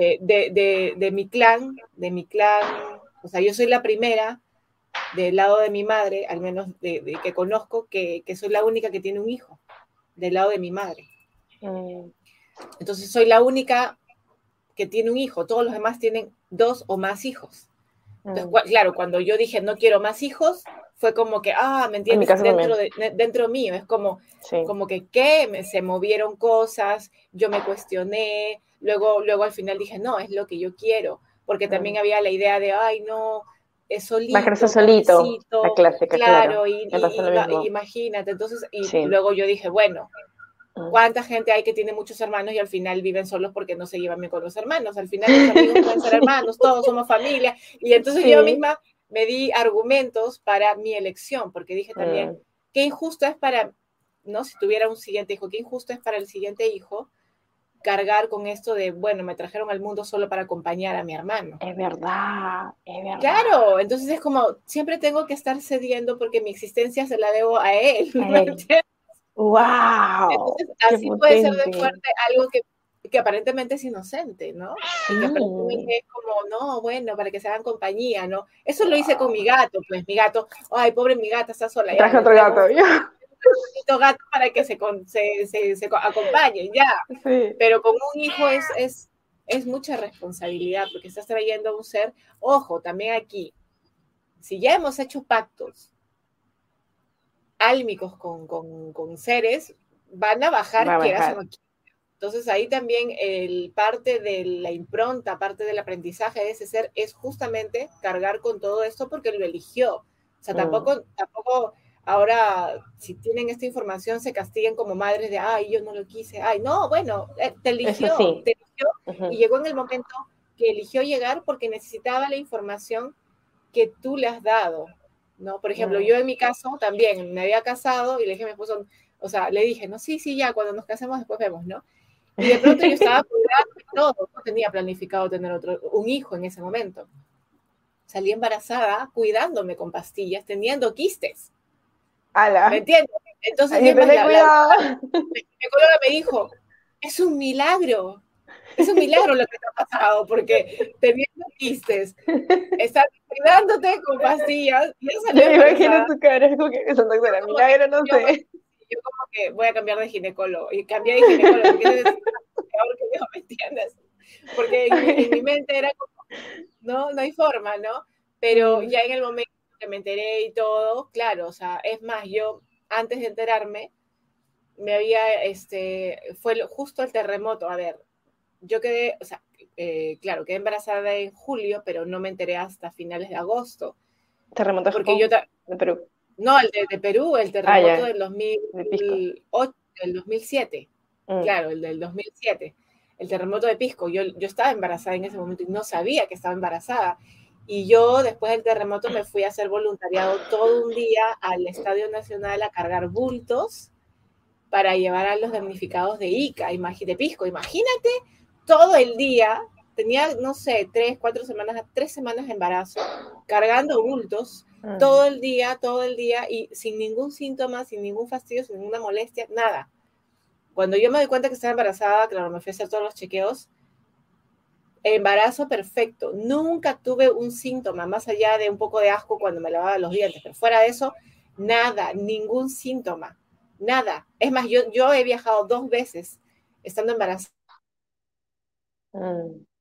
De mi clan, o sea, yo soy la primera del lado de mi madre, al menos que conozco, que soy la única que tiene un hijo, del lado de mi madre. mm, Entonces soy la única que tiene un hijo, todos los demás tienen dos o más hijos. Entonces, mm. claro, cuando yo dije no quiero más hijos, fue como que, ¿me En mi entiendes? caso también, Dentro mío, es sí. como que, ¿qué? Se movieron cosas, yo me cuestioné, luego al final dije, no, es lo que yo quiero, porque también Mm. había la idea de, ay, no, es Va a crecer solito, solito, la pobrecito, clásica, claro. claro, Me pasa lo y mismo. imagínate, entonces, y Sí. luego yo dije, bueno, Mm. ¿cuánta gente hay que tiene muchos hermanos y al final viven solos porque no se llevan bien con los hermanos? Al final los amigos pueden ser hermanos, todos somos familia. Y entonces yo Sí. misma me di argumentos para mi elección, porque dije también, Mm. qué injusto es para, ¿no? Si tuviera un siguiente hijo, qué injusto es para el siguiente hijo cargar con esto de, bueno, me trajeron al mundo solo para acompañar a mi hermano. Es verdad, es verdad. Claro, entonces es como, siempre tengo que estar cediendo porque mi existencia se la debo a él, A ¿me él. entiendes? ¡Wow! Entonces, ¡Qué así puede ser de potente! fuerte algo que aparentemente es inocente, ¿no? Y que Sí. aparentemente es como, no, bueno, para que se hagan compañía, ¿no? Eso lo hice con mi gato, pues mi gato, ay, pobre mi gata, está sola, ya, Traje le otro traigo un gato. bonito gato para que se acompañen, ya. Sí. Pero con un hijo es mucha responsabilidad, porque estás trayendo a un ser, ojo, también aquí, si ya hemos hecho pactos álmicos con seres, van a Va bajar, a quieras o bajar. no. Entonces ahí también parte de la impronta, parte del aprendizaje de ese ser es justamente cargar con todo esto porque lo eligió. O sea, Mm. tampoco ahora si tienen esta información se castiguen como madres de, ay, yo no lo quise, ay, no, bueno, Eso sí. te eligió y Ujú. llegó en el momento que eligió llegar porque necesitaba la información que tú le has dado, ¿no? Por ejemplo, Mm. yo en mi caso también me había casado y le dije a mi esposo, o sea, le dije, no, sí, sí, ya, cuando nos casemos después vemos, ¿no? Y de pronto yo estaba cuidando y todo, no tenía planificado tener un hijo en ese momento. Salí embarazada cuidándome con pastillas, teniendo quistes, ¿me ¡Hala! entiendes? Entonces, Hay y que es más, tener cuidado. mi psicóloga me dijo, es un milagro lo que está pasado, porque teniendo quistes, estás cuidándote con pastillas, y esa Yo salió me imagino embarazada. tu cara, es como que esa Yo doctora, como que, milagro, no yo, sé. yo como que voy a cambiar de ginecólogo, y cambié de ginecólogo, porque ese es peor que yo, ¿me entiendes? Porque en mi mente era como, no hay forma, ¿no? Pero Mm, ya en el momento que me enteré y todo, claro, o sea, es más, yo antes de enterarme, me había, fue justo el terremoto, a ver, yo quedé, o sea, claro, quedé embarazada en julio, pero no me enteré hasta finales de agosto, terremoto de porque yo, Japón, de Perú. no, el de Perú, el Ah, terremoto ya, del de Pisco. 2008, del 2007, Mm, claro, el del 2007, el terremoto de Pisco. Yo estaba embarazada en ese momento y no sabía que estaba embarazada. Y yo, después del terremoto, me fui a hacer voluntariado todo un día al Estadio Nacional a cargar bultos para llevar a los damnificados de Ica, de Pisco. Imagínate todo el día, tenía, no sé, 3 semanas de embarazo, cargando bultos, mm. todo el día, y sin ningún síntoma, sin ningún fastidio, sin ninguna molestia, nada. Cuando yo me doy cuenta que estaba embarazada, claro, me fui a hacer todos los chequeos, embarazo perfecto, nunca tuve un síntoma, más allá de un poco de asco cuando me lavaba los dientes, pero fuera de eso, nada, ningún síntoma, nada. Es más, yo he viajado 2 veces estando embarazada Mm.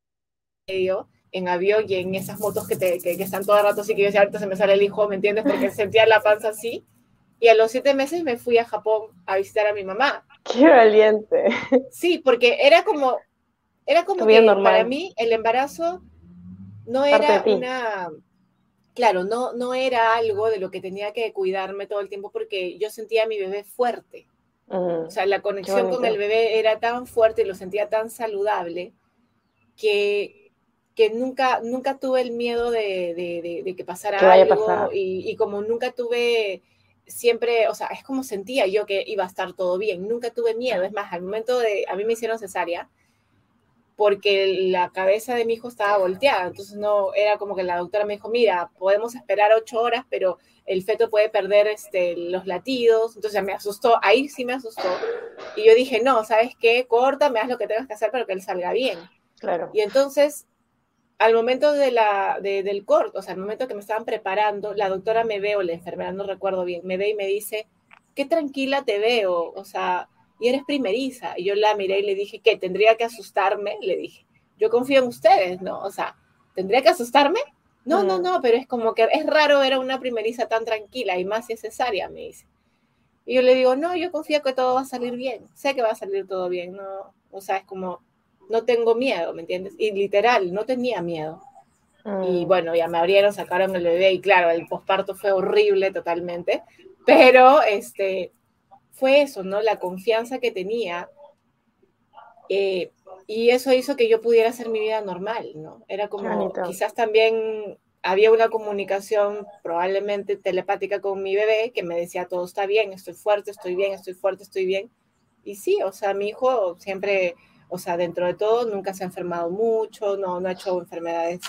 en avión y en esas motos que están todo el rato así, que yo decía, ahorita se me sale el hijo, ¿me entiendes? Porque sentía la panza así. Y a los 7 meses me fui a Japón a visitar a mi mamá. Qué valiente. Sí, porque era Tu como vida que para normal, mí el embarazo no parte de era ti. claro, no era algo de lo que tenía que cuidarme todo el tiempo porque yo sentía a mi bebé fuerte. O Mm, sea, la qué conexión con el bonito. bebé era tan fuerte y lo sentía tan saludable que, que nunca tuve el miedo de que Que pasara vaya a algo pasar. y como nunca tuve siempre, o sea, es como sentía yo que iba a estar todo bien, nunca tuve miedo, es más, al momento a mí me hicieron cesárea porque la cabeza de mi hijo estaba volteada, entonces no, era como que la doctora me dijo, mira, podemos esperar 8 horas, pero el feto puede perder los latidos, entonces me asustó, ahí sí me asustó, y yo dije, no, ¿sabes qué? Córtame, haz lo que tengas que hacer para que él salga bien. Claro. Y entonces, al momento del corto, o sea, al momento que me estaban preparando, la doctora me ve, o la enfermera, no recuerdo bien, me ve y me dice, qué tranquila te veo, o sea, y eres primeriza. Y yo la miré y le dije, ¿qué? ¿Tendría que asustarme? Le dije, yo confío en ustedes, ¿no? O sea, ¿tendría que asustarme? Mm, No, pero es como que es raro ver a una primeriza tan tranquila, y más si es cesárea, me dice. Y yo le digo, no, yo confío que todo va a salir bien, sé que va a salir todo bien, no, o sea, es como, no tengo miedo, ¿me entiendes? Y literal, no tenía miedo. Y mm, bueno, ya me abrieron, sacaron el bebé y claro, el posparto fue horrible totalmente, pero fue eso, ¿no? La confianza que tenía eh, y eso hizo que yo pudiera hacer mi vida normal, ¿no? Era qué como, bonito. quizás también había una comunicación probablemente telepática con mi bebé que me decía, todo está bien, estoy fuerte, estoy bien, estoy fuerte, estoy bien. Y sí, o sea, mi hijo siempre, o sea, dentro de todo, nunca se ha enfermado mucho, no ha hecho enfermedades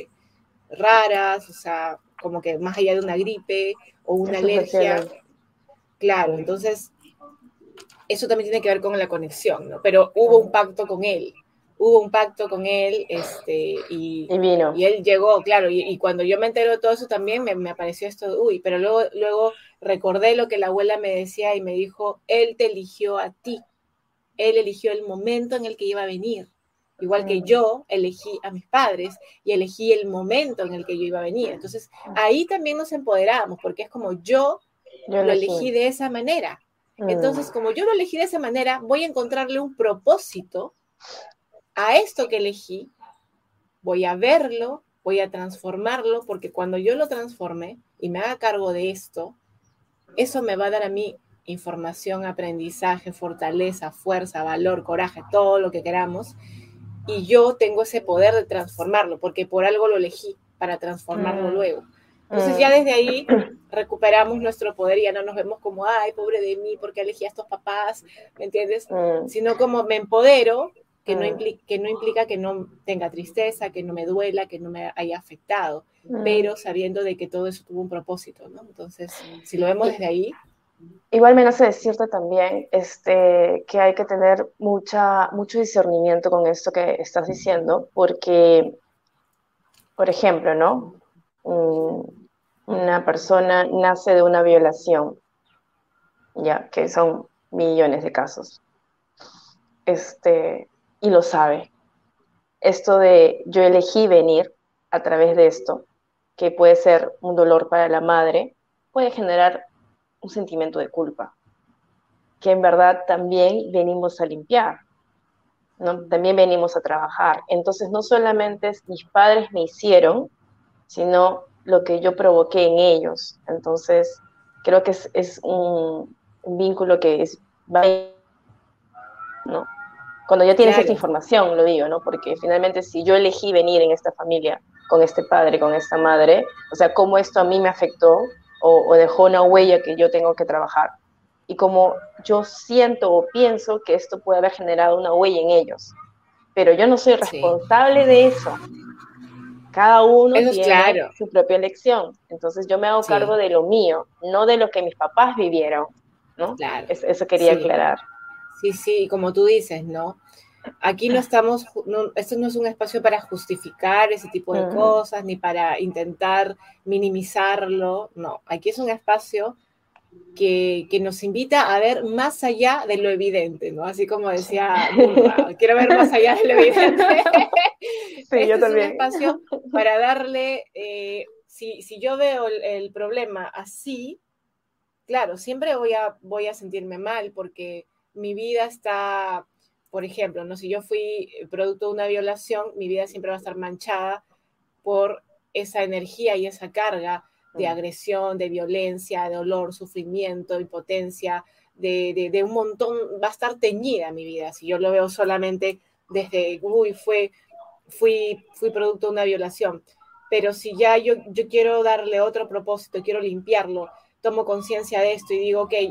raras, o sea, como que más allá de una gripe o una Eso es alergia, excelente. claro, entonces eso también tiene que ver con la conexión, ¿no? Pero Mm. hubo un pacto con él, Y vino. y él llegó, claro, y cuando yo me entero de todo eso también me apareció esto, uy, pero luego recordé lo que la abuela me decía y me dijo, él te eligió a ti, él eligió el momento en el que iba a venir, igual que Mm, yo elegí a mis padres y elegí el momento en el que yo iba a venir. Entonces ahí también nos empoderamos, porque es como yo yo lo elegí elegí. de esa manera. Entonces, Mm, como yo lo elegí de esa manera, voy a encontrarle un propósito a esto que elegí, voy a verlo, voy a transformarlo, porque cuando yo lo transforme y me haga cargo de esto, eso me va a dar a mí información, aprendizaje, fortaleza, fuerza, valor, coraje, todo lo que queramos, y yo tengo ese poder de transformarlo, porque por algo lo elegí, para transformarlo mm, luego. Entonces ya mm. desde ahí recuperamos nuestro poder y ya no nos vemos como, ay, pobre de mí, porque elegí a estos papás, ¿me entiendes? Mm, Sino como me empodero, mm, que no implica que no tenga tristeza, que no me duela, que no me haya afectado, mm. pero sabiendo de que todo eso tuvo un propósito, ¿no? Entonces, si lo vemos Y, desde ahí. Igual me nace decirte también que hay que tener mucho discernimiento con esto que estás diciendo, porque, por ejemplo, ¿no? Mm, una persona nace de una violación, ya, que son millones de casos, y lo sabe. Esto de yo elegí venir a través de esto, que puede ser un dolor para la madre, puede generar un sentimiento de culpa, que en verdad también venimos a limpiar, ¿no? También venimos a trabajar. Entonces, no solamente es mis padres me hicieron, sino lo que yo provoqué en ellos. Entonces, creo que es un vínculo que es, va, ¿no? Cuando ya tienes esta Claro, información, lo digo, ¿no? Porque finalmente si yo elegí venir en esta familia, con este padre, con esta madre, o sea, cómo esto a mí me afectó o dejó una huella que yo tengo que trabajar. Y como yo siento o pienso que esto puede haber generado una huella en ellos. Pero yo no soy sí. responsable de eso. Cada uno Eso es tiene claro, su propia elección. Entonces yo me hago cargo sí, de lo mío, no de lo que mis papás vivieron, ¿no? claro. Eso quería Sí, aclarar. sí, sí, como tú dices, ¿no? Aquí no estamos, esto no es un espacio para justificar ese tipo de Mm, cosas, ni para intentar minimizarlo, no, aquí es un espacio que nos invita a ver más allá de lo evidente, ¿no? Así como sí. decía Munra, quiero ver más allá de lo evidente. Sí, yo Este es un también. espacio para darle, si yo veo el problema así, claro, siempre voy a sentirme mal porque mi vida está, por ejemplo, ¿no? Si yo fui producto de una violación, mi vida siempre va a estar manchada por esa energía y esa carga de Mm, agresión, de violencia, de dolor, sufrimiento, impotencia, de un montón, va a estar teñida mi vida. Si yo lo veo solamente desde, uy, fui producto de una violación. Pero si ya yo quiero darle otro propósito, quiero limpiarlo, tomo conciencia de esto y digo, ok,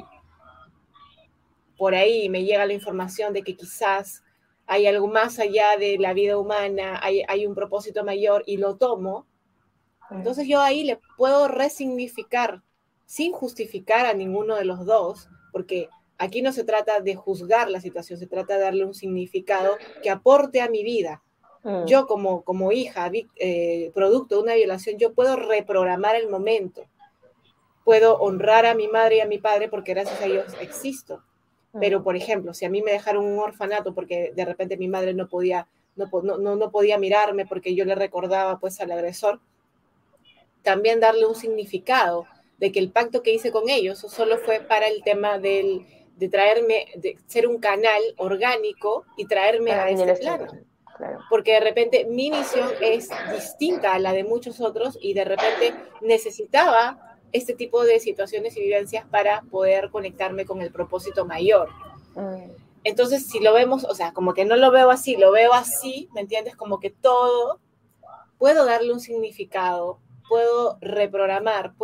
por ahí me llega la información de que quizás hay algo más allá de la vida humana, hay un propósito mayor y lo tomo, mm, entonces yo ahí le puedo resignificar sin justificar a ninguno de los dos, porque aquí no se trata de juzgar la situación, se trata de darle un significado que aporte a mi vida. mm, Yo como hija, producto de una violación, yo puedo reprogramar el momento, puedo honrar a mi madre y a mi padre porque gracias a ellos existo. Pero, mm, por ejemplo, si a mí me dejaron un orfanato porque de repente mi madre no podía mirarme porque yo le recordaba pues al agresor, también darle un significado de que el pacto que hice con ellos solo fue para el tema de traerme, de ser un canal orgánico y traerme para a venir este a este plano. lugar. Claro. Porque de repente mi misión es distinta a la de muchos otros y de repente necesitaba este tipo de situaciones y vivencias para poder conectarme con el propósito mayor. Mm, Entonces, si lo vemos, o sea, como que no lo veo así, lo veo así, ¿me entiendes? Como que todo puedo darle un significado, puedo reprogramar,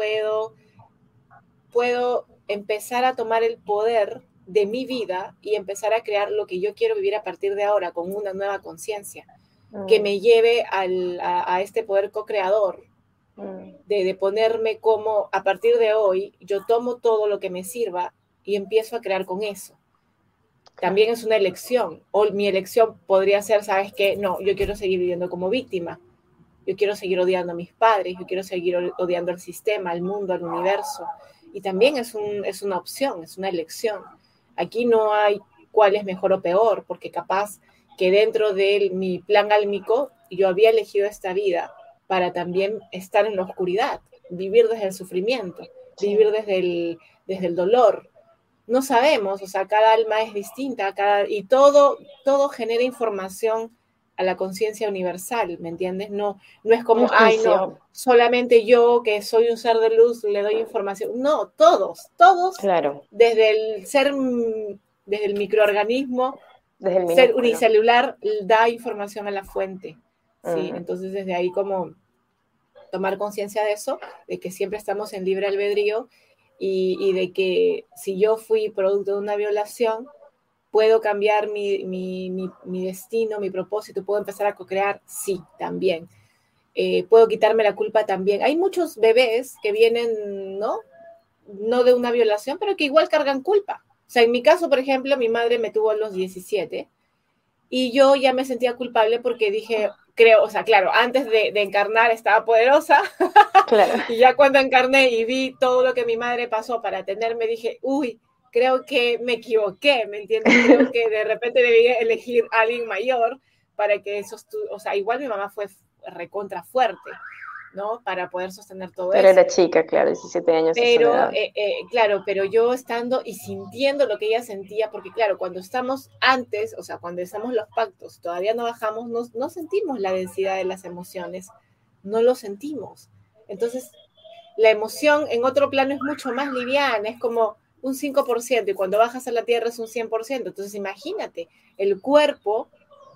puedo empezar a tomar el poder de mi vida y empezar a crear lo que yo quiero vivir a partir de ahora con una nueva conciencia que mm, me lleve a este poder co-creador, mm, de ponerme como a partir de hoy yo tomo todo lo que me sirva y empiezo a crear con eso. claro. También es una elección, o mi elección podría ser, ¿sabes qué? No, yo quiero seguir viviendo como víctima, yo quiero seguir odiando a mis padres, yo quiero seguir odiando al sistema, al mundo, al universo. Y también es una opción, es una elección. Aquí no hay cuál es mejor o peor, porque capaz que dentro de mi plan álmico yo había elegido esta vida para también estar en la oscuridad, vivir desde el sufrimiento, Sí. vivir desde el dolor. No sabemos, o sea, cada alma es distinta, y todo genera información a la conciencia universal, ¿me entiendes? No, no es No como, es ay, no, juicio, solamente yo que soy un ser de luz le doy información. No, todos, claro, desde el ser, desde el microorganismo, desde el ser minúsculo. unicelular, da información a la fuente, ¿sí? Ujú, Entonces, desde ahí como tomar conciencia de eso, de que siempre estamos en libre albedrío y de que si yo fui producto de una violación, puedo cambiar mi destino, mi propósito, puedo empezar a co-crear, sí, también. Puedo quitarme la culpa también. Hay muchos bebés que vienen, ¿no? no de una violación, pero que igual cargan culpa. O sea, en mi caso, por ejemplo, mi madre me tuvo a los 17 y yo ya me sentía culpable porque dije, creo, o sea, claro, antes de encarnar estaba poderosa Claro. y ya cuando encarné y vi todo lo que mi madre pasó para tenerme, dije, uy, creo que me equivoqué, ¿me entiendes? Creo que de repente debía elegir a alguien mayor para que eso, o sea, igual mi mamá fue recontra fuerte, ¿no? Para poder sostener todo Pero era eso. chica, claro, 17 años es una Pero, edad. claro, pero yo estando y sintiendo lo que ella sentía, porque claro, cuando estamos antes, o sea, cuando estamos los pactos, todavía no bajamos, no sentimos la densidad de las emociones, no lo sentimos. Entonces, la emoción en otro plano es mucho más liviana, es como un 5%, y cuando bajas a la tierra es un 100%. Entonces, imagínate, el cuerpo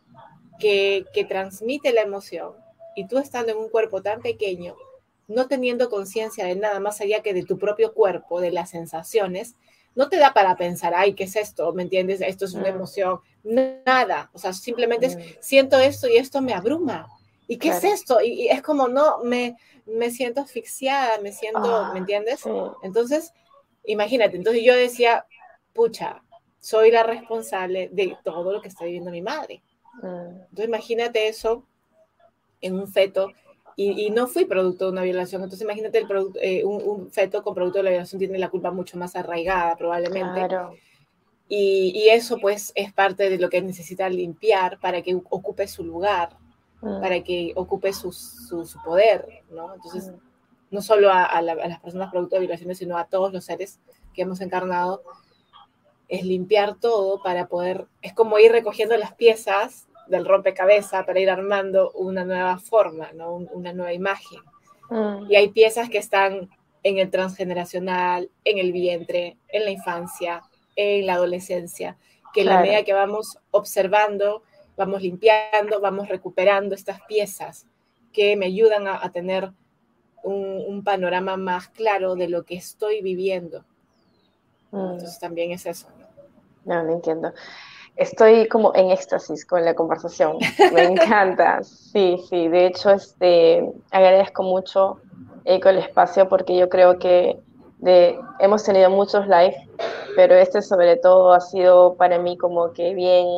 que transmite la emoción, y tú estando en un cuerpo tan pequeño, no teniendo conciencia de nada más allá que de tu propio cuerpo, de las sensaciones, no te da para pensar, ay, ¿qué es esto? ¿Me entiendes? Esto es una emoción. Nada. O sea, simplemente es, siento esto y esto me abruma. ¿Y qué es Claro. esto? Y es como, no, me siento asfixiada, me siento, ¿me Ah, entiendes? sí. Entonces, imagínate, entonces yo decía, pucha, soy la responsable de todo lo que está viviendo mi madre. Entonces, imagínate eso en un feto, y no fui producto de una violación. Entonces, imagínate un feto con producto de la violación tiene la culpa mucho más arraigada, probablemente. Claro. Y eso, pues, es parte de lo que necesita limpiar para que ocupe su lugar, Mm, para que ocupe su poder, ¿no? Entonces, mm, no solo a las personas producto de violaciones, sino a todos los seres que hemos encarnado, es limpiar todo para poder, es como ir recogiendo las piezas del rompecabezas para ir armando una nueva forma, ¿no? Una nueva imagen. mm, Y hay piezas que están en el transgeneracional, en el vientre, en la infancia, en la adolescencia, que en la claro. medida que vamos observando, vamos limpiando, vamos recuperando estas piezas que me ayudan a tener un panorama más claro de lo que estoy viviendo, ¿no? Mm, Entonces también es eso, ¿no? no, no entiendo. Estoy como en éxtasis con la conversación. Me encanta. Sí, sí. De hecho, agradezco mucho con el espacio porque yo creo que hemos tenido muchos live, pero este sobre todo ha sido para mí como que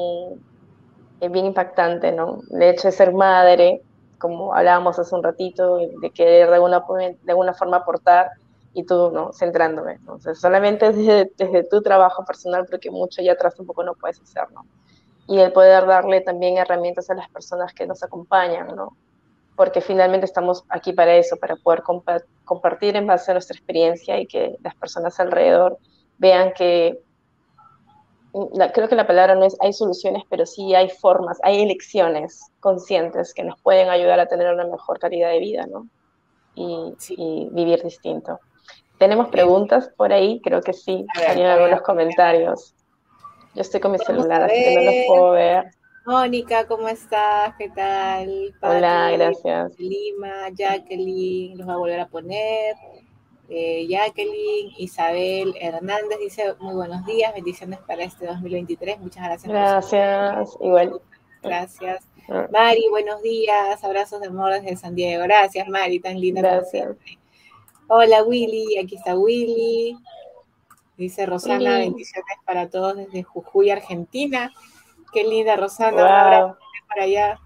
bien impactante, ¿no? El hecho de ser madre, como hablábamos hace un ratito, de querer de alguna forma aportar y tú, ¿no? Centrándome. Entonces, solamente desde tu trabajo personal, porque mucho ya atrás tampoco no puedes hacer, ¿no? Y el poder darle también herramientas a las personas que nos acompañan, ¿no? Porque finalmente estamos aquí para eso, para poder compartir en base a nuestra experiencia y que las personas alrededor vean que creo que la palabra no es hay soluciones, pero sí hay formas, hay elecciones conscientes que nos pueden ayudar a tener una mejor calidad de vida, ¿no? Y, Sí. y vivir distinto. ¿Tenemos Eh, preguntas por ahí? Creo que sí, a ver, harían a ver, algunos comentarios. Yo estoy con mi vamos celular, a así que no los ver. puedo ver. Mónica, ¿cómo estás? ¿Qué tal? Hola, Patti, gracias. Lima, Jacqueline, los va a volver a poner. Jacqueline, Isabel Hernández dice, muy buenos días, bendiciones para este 2023. Muchas gracias por su Gracias, igual. gracias. Mari, buenos días, abrazos de amor desde San Diego. Gracias, Mari, tan linda como Gracias. siempre. Hola, Willy, aquí está Willy. Dice Rosana, Willy, bendiciones para todos desde Jujuy, Argentina. Qué linda, Rosana, un abrazo wow. para allá.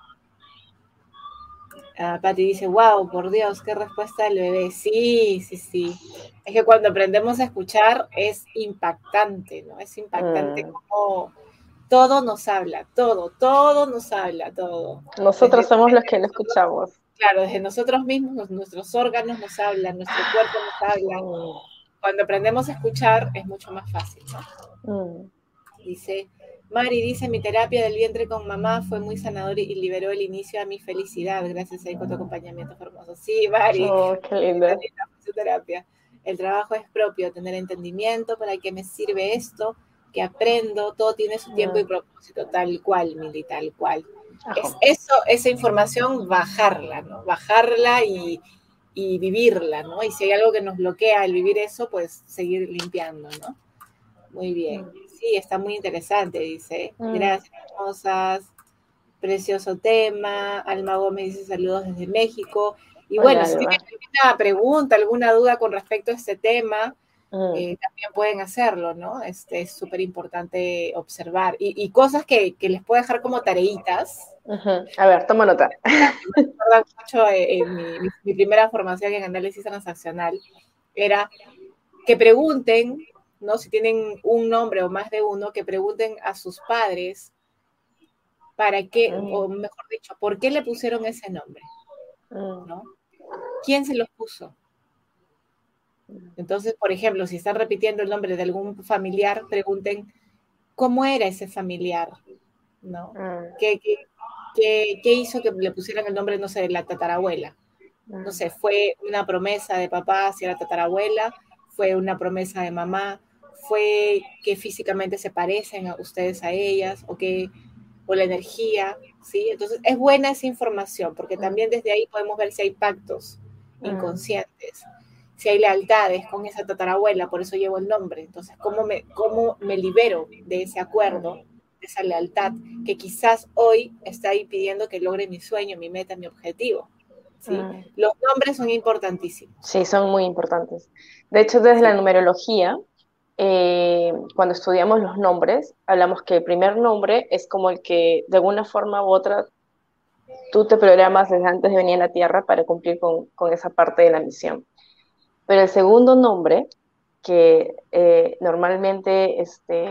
Pati dice, wow, por Dios, qué respuesta del bebé. Sí, sí, sí. Es que cuando aprendemos a escuchar es impactante, ¿no? Es impactante Mm. como todo nos habla, todo nos habla, todo. Nosotros Desde, somos los desde que no nosotros, escuchamos. claro, desde nosotros mismos, nuestros órganos nos hablan, nuestro cuerpo nos habla. Mm, Cuando aprendemos a escuchar es mucho más fácil, ¿no? mm. Dice, Mari dice, mi terapia del vientre con mamá fue muy sanador y liberó el inicio a mi felicidad. Gracias a tu acompañamiento hermoso. Sí, Mari, Oh, qué linda. linda fue su terapia. El trabajo es propio, tener entendimiento, para qué me sirve esto, que aprendo, todo tiene su tiempo y Mm. propósito, tal cual, Mili, tal cual. Es Ajo. eso, esa información, bajarla, ¿no? Bajarla y vivirla, ¿no? Y si hay algo que nos bloquea el vivir eso, pues seguir limpiando, ¿no? Muy bien. Mm, Sí, está muy interesante, dice. mm. Gracias, hermosas. Precioso tema. Alma Gómez dice saludos desde México. Y Oye, bueno, si Alma. tienen alguna pregunta, alguna duda con respecto a este tema, Mm, también pueden hacerlo, ¿no? Es súper importante observar. Y cosas que les puedo dejar como tareitas. ujú. A ver, toma nota. Me acuerdo mucho en mi primera formación en análisis transaccional, era que pregunten, ¿no? Si tienen un nombre o más de uno, que pregunten a sus padres para qué, o Mm, mejor dicho, por qué le pusieron ese nombre, mm, ¿no? ¿Quién se los puso? mm, Entonces, por ejemplo, si están repitiendo el nombre de algún familiar, pregunten cómo era ese familiar, ¿no? mm, ¿Qué hizo que le pusieran el nombre, no sé, de la tatarabuela? No mm, sé, fue una promesa de papá hacia la tatarabuela, fue una promesa de mamá, fue que físicamente se parecen a ustedes a ellas, o la energía, ¿sí? Entonces es buena esa información, porque mm, también desde ahí podemos ver si hay pactos mm, inconscientes, si hay lealtades con esa tatarabuela, por eso llevo el nombre. Entonces, cómo me libero de ese acuerdo, mm, de esa lealtad, que quizás hoy está impidiendo que logre mi sueño, mi meta, mi objetivo? ¿Sí? mm. Los nombres son importantísimos. Sí, son muy importantes. De hecho, desde la Sí. numerología, cuando estudiamos los nombres, hablamos que el primer nombre es como el que de alguna forma u otra tú te programas desde antes de venir a la Tierra para cumplir con esa parte de la misión. Pero el segundo nombre, que normalmente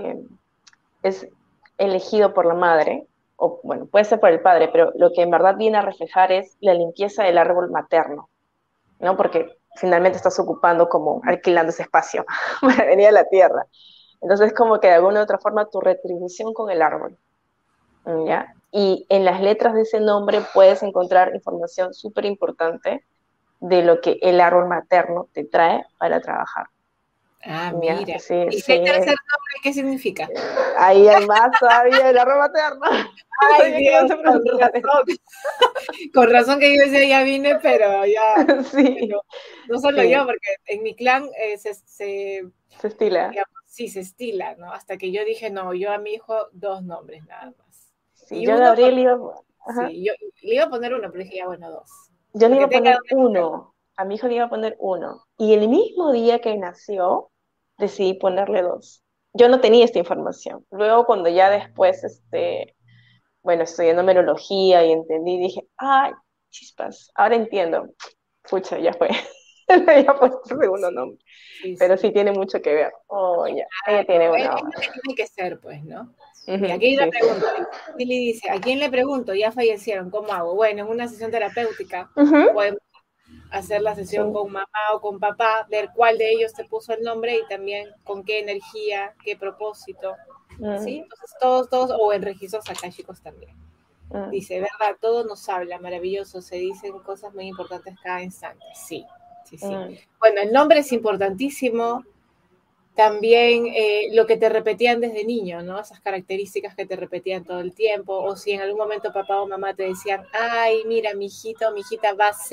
es elegido por la madre, o bueno, puede ser por el padre, pero lo que en verdad viene a reflejar es la limpieza del árbol materno, ¿no? Porque finalmente estás ocupando como alquilando ese espacio para venir a la tierra. Entonces, como que de alguna u otra forma tu retribución con el árbol, ¿ya? Y en las letras de ese nombre puedes encontrar información súper importante de lo que el árbol materno te trae para trabajar, Ah, ¿ya? mira. Sí, ¿Y si hay tercer sí. nombre, qué significa? Ahí hay más todavía el árbol materno. Ay, Sabía que ibas Dios, a con preguntar eso. razón. Con razón que yo decía, ya vine, pero ya, Sí, pero no solo yo, sí, porque en mi clan se estila. digamos, sí, se estila, ¿no? Hasta que yo dije, no, yo a mi hijo dos nombres nada más. Sí, Y yo a uno, Gabriel iba, ajá, sí, yo le iba a poner uno, pero dije, ya, bueno, dos. yo le iba Porque a tenga poner donde escoger. uno, a mi hijo le iba a poner uno. Y el mismo día que nació, decidí ponerle dos. Yo no tenía esta información. Luego, cuando ya después, bueno, estudiando merología y entendí, dije, ay, chispas, ahora entiendo. Pucha, ya fue. Le había puesto el segundo Sí, nombre. sí, Pero sí. sí tiene mucho que ver. Oh, ya, ella tiene Claro, es una. lo que tiene que ser, pues, ¿no? Mira, Ujú, aquí hay una sí, sí. pregunta. Lili dice, ¿a quién le pregunto? Ya fallecieron, ¿cómo hago? Bueno, en una sesión terapéutica Ujú, podemos hacer la sí. sesión con mamá o con papá, ver cuál de ellos te puso el nombre y también con qué energía, qué propósito, ¿sí? Mm, Entonces todos, o en registros akáshicos también. mm, Dice, ¿verdad? Todo nos habla, maravilloso, se dicen cosas muy importantes cada instante. Sí, sí, sí. mm, Bueno, el nombre es importantísimo. También lo que te repetían desde niño, ¿no? Esas características que te repetían todo el tiempo. O si en algún momento papá o mamá te decían, ay, mira, mi hijito o mi hijita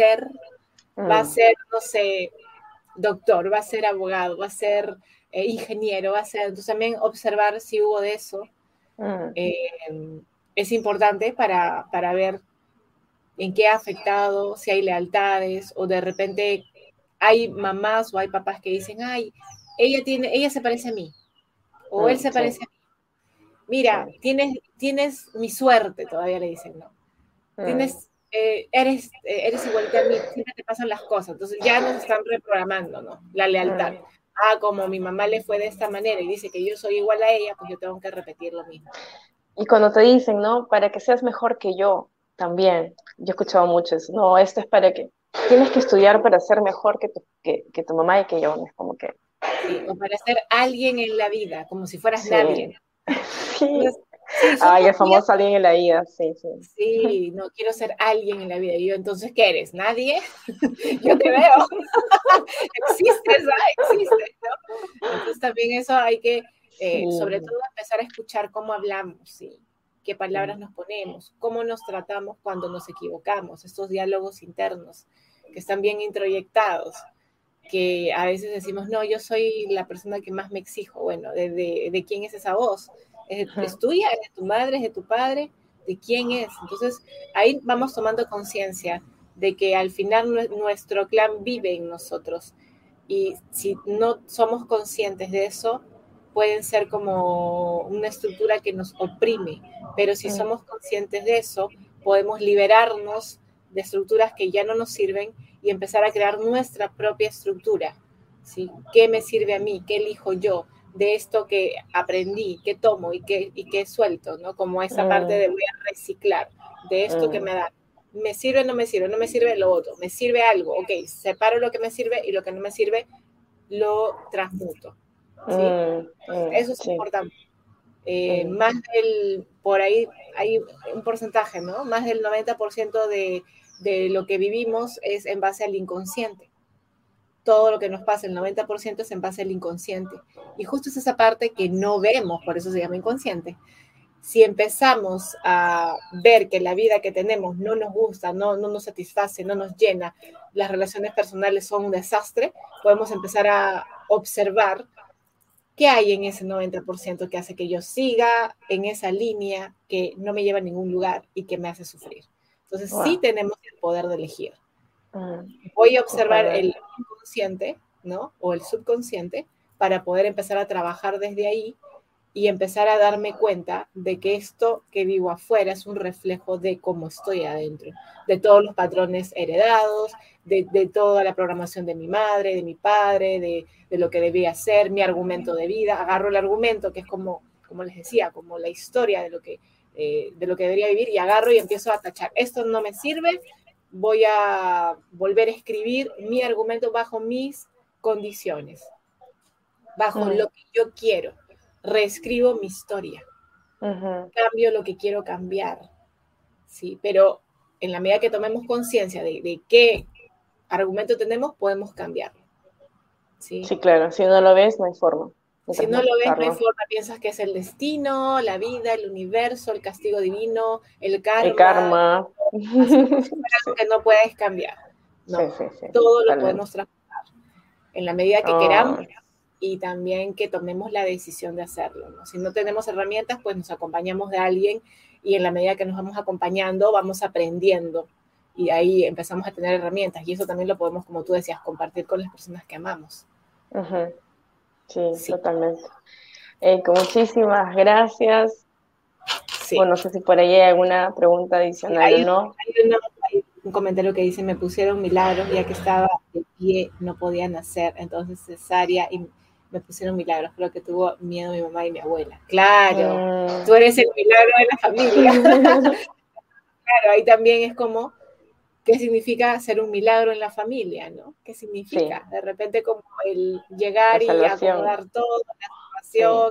va a mm, ser, no sé, doctor, va a ser abogado, va a ser ingeniero, va a ser. Entonces también observar si hubo de eso mm, eh, es importante para ver en qué ha afectado, si hay lealtades o de repente hay mamás o hay papás que dicen, ay, ella se parece a mí o él se sí, parece a mí. sí. Mira, tienes mi suerte, todavía le dicen, ¿no? Mm, Eres igualita a mí, siempre te pasan las cosas. Entonces ya nos están reprogramando, ¿no? La lealtad. mm. Ah, como mi mamá le fue de esta manera y dice que yo soy igual a ella, pues yo tengo que repetir lo mismo. Y cuando te dicen, ¿no? Para que seas mejor que yo, también. Yo he escuchado mucho eso. No, esto es para que tienes que estudiar para ser mejor que tu mamá y que yo. ¿No? Es como que, Sí, o para ser alguien en la vida, como si fueras nadie. sí, sí. Entonces, sí, son Ay, el tonterías. famoso alguien en la vida, sí, sí. Sí, no quiero ser alguien en la vida. Y yo, entonces, ¿qué eres? ¿Nadie? Yo te veo. Existes, ¿ah? Existes, ¿no? Entonces también eso hay que, Sí. sobre todo, empezar a escuchar cómo hablamos, ¿sí? Qué palabras Mm, nos ponemos, cómo nos tratamos cuando nos equivocamos, estos diálogos internos que están bien introyectados, que a veces decimos, no, yo soy la persona que más me exijo. Bueno, ¿de quién es esa voz? ¿Es ujú, tuya? ¿Es de tu madre? ¿Es de tu padre? ¿De quién es? Entonces, ahí vamos tomando conciencia de que al final nuestro clan vive en nosotros. Y si no somos conscientes de eso, pueden ser como una estructura que nos oprime, pero si somos conscientes de eso, podemos liberarnos de estructuras que ya no nos sirven y empezar a crear nuestra propia estructura, ¿sí? ¿Qué me sirve a mí? ¿Qué elijo yo de esto que aprendí, qué tomo y qué suelto, ¿no? Como esa parte de voy a reciclar de esto que me da. ¿Me sirve o no me sirve? No me sirve lo otro. ¿Me sirve algo? Ok, separo lo que me sirve y lo que no me sirve lo transmuto, ¿sí? Eso es importante. Más por ahí hay un porcentaje, ¿no? Más del 90% de lo que vivimos es en base al inconsciente. Todo lo que nos pasa, el 90% es en base al inconsciente. Y justo es esa parte que no vemos, por eso se llama inconsciente. Si empezamos a ver que la vida que tenemos no nos gusta, no nos satisface, no nos llena, las relaciones personales son un desastre, podemos empezar a observar qué hay en ese 90% que hace que yo siga en esa línea que no me lleva a ningún lugar y que me hace sufrir. Entonces sí tenemos el poder de elegir. Voy a observar el inconsciente, ¿no? O el subconsciente para poder empezar a trabajar desde ahí y empezar a darme cuenta de que esto que vivo afuera es un reflejo de cómo estoy adentro, de todos los patrones heredados, de toda la programación de mi madre, de mi padre, de lo que debía ser, mi argumento de vida. Agarro el argumento, que es como les decía, como la historia de lo que debería vivir, y agarro y empiezo a tachar. Esto no me sirve, voy a volver a escribir mi argumento bajo mis condiciones, bajo lo que yo quiero. Reescribo mi historia, cambio lo que quiero cambiar, ¿sí? Pero en la medida que tomemos conciencia de qué argumento tenemos, podemos cambiarlo, ¿sí? Sí, claro, si no lo ves, no hay forma. Si no lo ves, no hay forma, piensas que es el destino, la vida, el universo, el castigo divino, el karma. El karma. Así como si fuera algo que no puedes cambiar. No, sí, todo totalmente. lo podemos transformar en la medida que queramos y también que tomemos la decisión de hacerlo, ¿no? Si no tenemos herramientas, pues nos acompañamos de alguien y en la medida que nos vamos acompañando, vamos aprendiendo y ahí empezamos a tener herramientas y eso también lo podemos, como tú decías, compartir con las personas que amamos. Sí, totalmente. Muchísimas gracias. Sí. Bueno, no sé si por ahí hay alguna pregunta adicional o no. Hay un comentario que dice, me pusieron milagros, ya que estaba de pie, no podía nacer, entonces cesárea y me pusieron milagros. Creo que tuvo miedo mi mamá y mi abuela. Claro, tú eres el milagro de la familia. Claro, ahí también es como, ¿qué significa ser un milagro en la familia, no? ¿Qué significa? Sí. De repente como el llegar y acomodar todo, la salvación,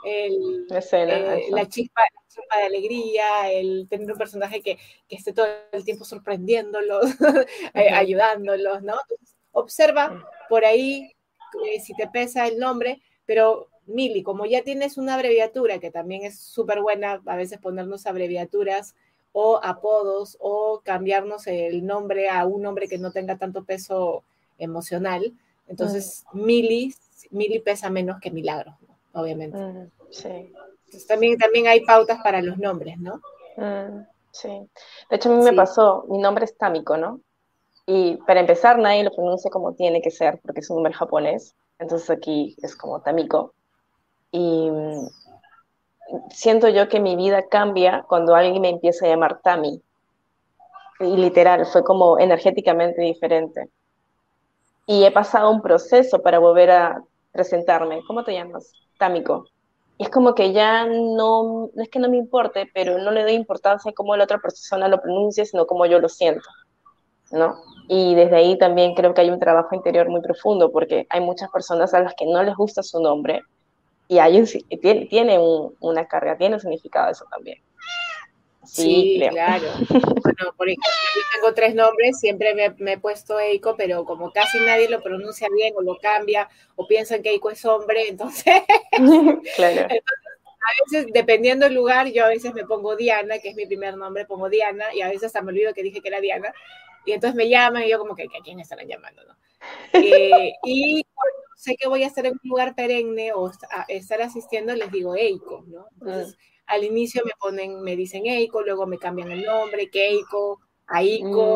la chispa de alegría, el tener un personaje que esté todo el tiempo sorprendiéndolos, ayudándolos, ¿no? Entonces, observa por ahí si te pesa el nombre, pero Mili, como ya tienes una abreviatura, que también es súper buena a veces ponernos abreviaturas o apodos o cambiarnos el nombre a un nombre que no tenga tanto peso emocional, entonces Mili pesa menos que Milagros, ¿no? Obviamente. Sí. Entonces, también hay pautas para los nombres, ¿no? Sí. De hecho, a mí me pasó, mi nombre es Tamiko, ¿no? Y para empezar, nadie lo pronuncia como tiene que ser, porque es un nombre japonés. Entonces aquí es como Tamiko. Y siento yo que mi vida cambia cuando alguien me empieza a llamar Tami. Y literal, fue como energéticamente diferente. Y he pasado un proceso para volver a presentarme. ¿Cómo te llamas? Tamiko. Y es como que ya no es que no me importe, pero no le doy importancia a cómo la otra persona lo pronuncia, sino cómo yo lo siento, ¿no? Y desde ahí también creo que hay un trabajo interior muy profundo, porque hay muchas personas a las que no les gusta su nombre, y tiene una carga, tiene un significado eso también. Sí, claro. Bueno, por ejemplo, yo tengo 3 nombres, siempre me he puesto Eiko, pero como casi nadie lo pronuncia bien o lo cambia o piensan que Eiko es hombre, entonces, claro. Entonces, a veces, dependiendo del lugar, yo a veces me pongo Diana, que es mi primer nombre, pongo Diana, y a veces hasta me olvido que dije que era Diana, y entonces me llaman y yo como que ¿a quién estarán llamando? ¿No? Y cuando sé que voy a estar en un lugar perenne o estar asistiendo, les digo Eiko, ¿no? Entonces, al inicio me dicen Eiko, luego me cambian el nombre, Keiko, Aiko,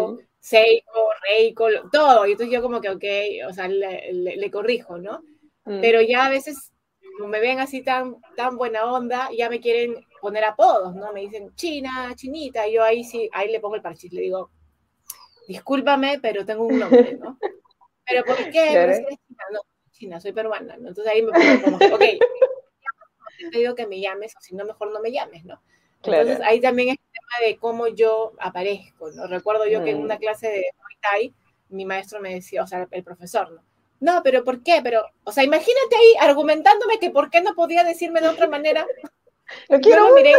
Seiko, Reiko, todo. Y entonces yo como que, ok, o sea, le corrijo, ¿no? Mm. Pero ya a veces como me ven así tan buena onda, ya me quieren poner apodos, ¿no? Me dicen China, Chinita, y yo ahí sí, ahí le pongo el parchís, le digo, discúlpame, pero tengo un nombre, ¿no? ¿Pero por qué? Pero si Claro. eres china, no, china, soy peruana, ¿no? Entonces ahí me pongo como que, ok, te digo que me llames, o si no, mejor no me llames, ¿no? Entonces Claro. ahí también es el tema de cómo yo aparezco, ¿no? Recuerdo yo que en una Mm. clase de Muay Thai, mi maestro me decía, o sea, el profesor, ¿no? No, pero ¿por qué? Pero, o sea, imagínate ahí argumentándome que por qué no podía decirme de otra manera. Lo Yo quiero lo mucho. miré,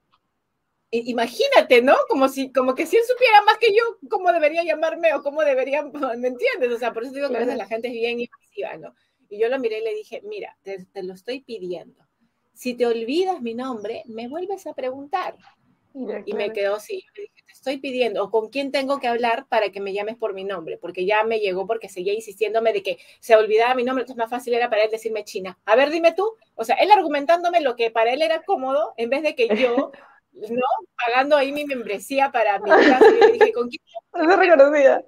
imagínate, ¿no? Como que si él supiera más que yo cómo debería llamarme o cómo debería, ¿me entiendes? O sea, por eso digo que a veces Claro. la gente es bien invasiva, ¿no? Y yo lo miré y le dije, mira, te lo estoy pidiendo. Si te olvidas mi nombre, me vuelves a preguntar. Ya, Y me claro. quedó así. Yo le dije, te estoy pidiendo, o con quién tengo que hablar para que me llames por mi nombre, porque ya me llegó porque seguía insistiéndome de que se olvidaba mi nombre, entonces más fácil era para él decirme China. A ver, dime tú, o sea, él argumentándome lo que para él era cómodo, en vez de que yo, ¿no? Pagando ahí mi membresía para mi clase, yo le dije, No se reconocida.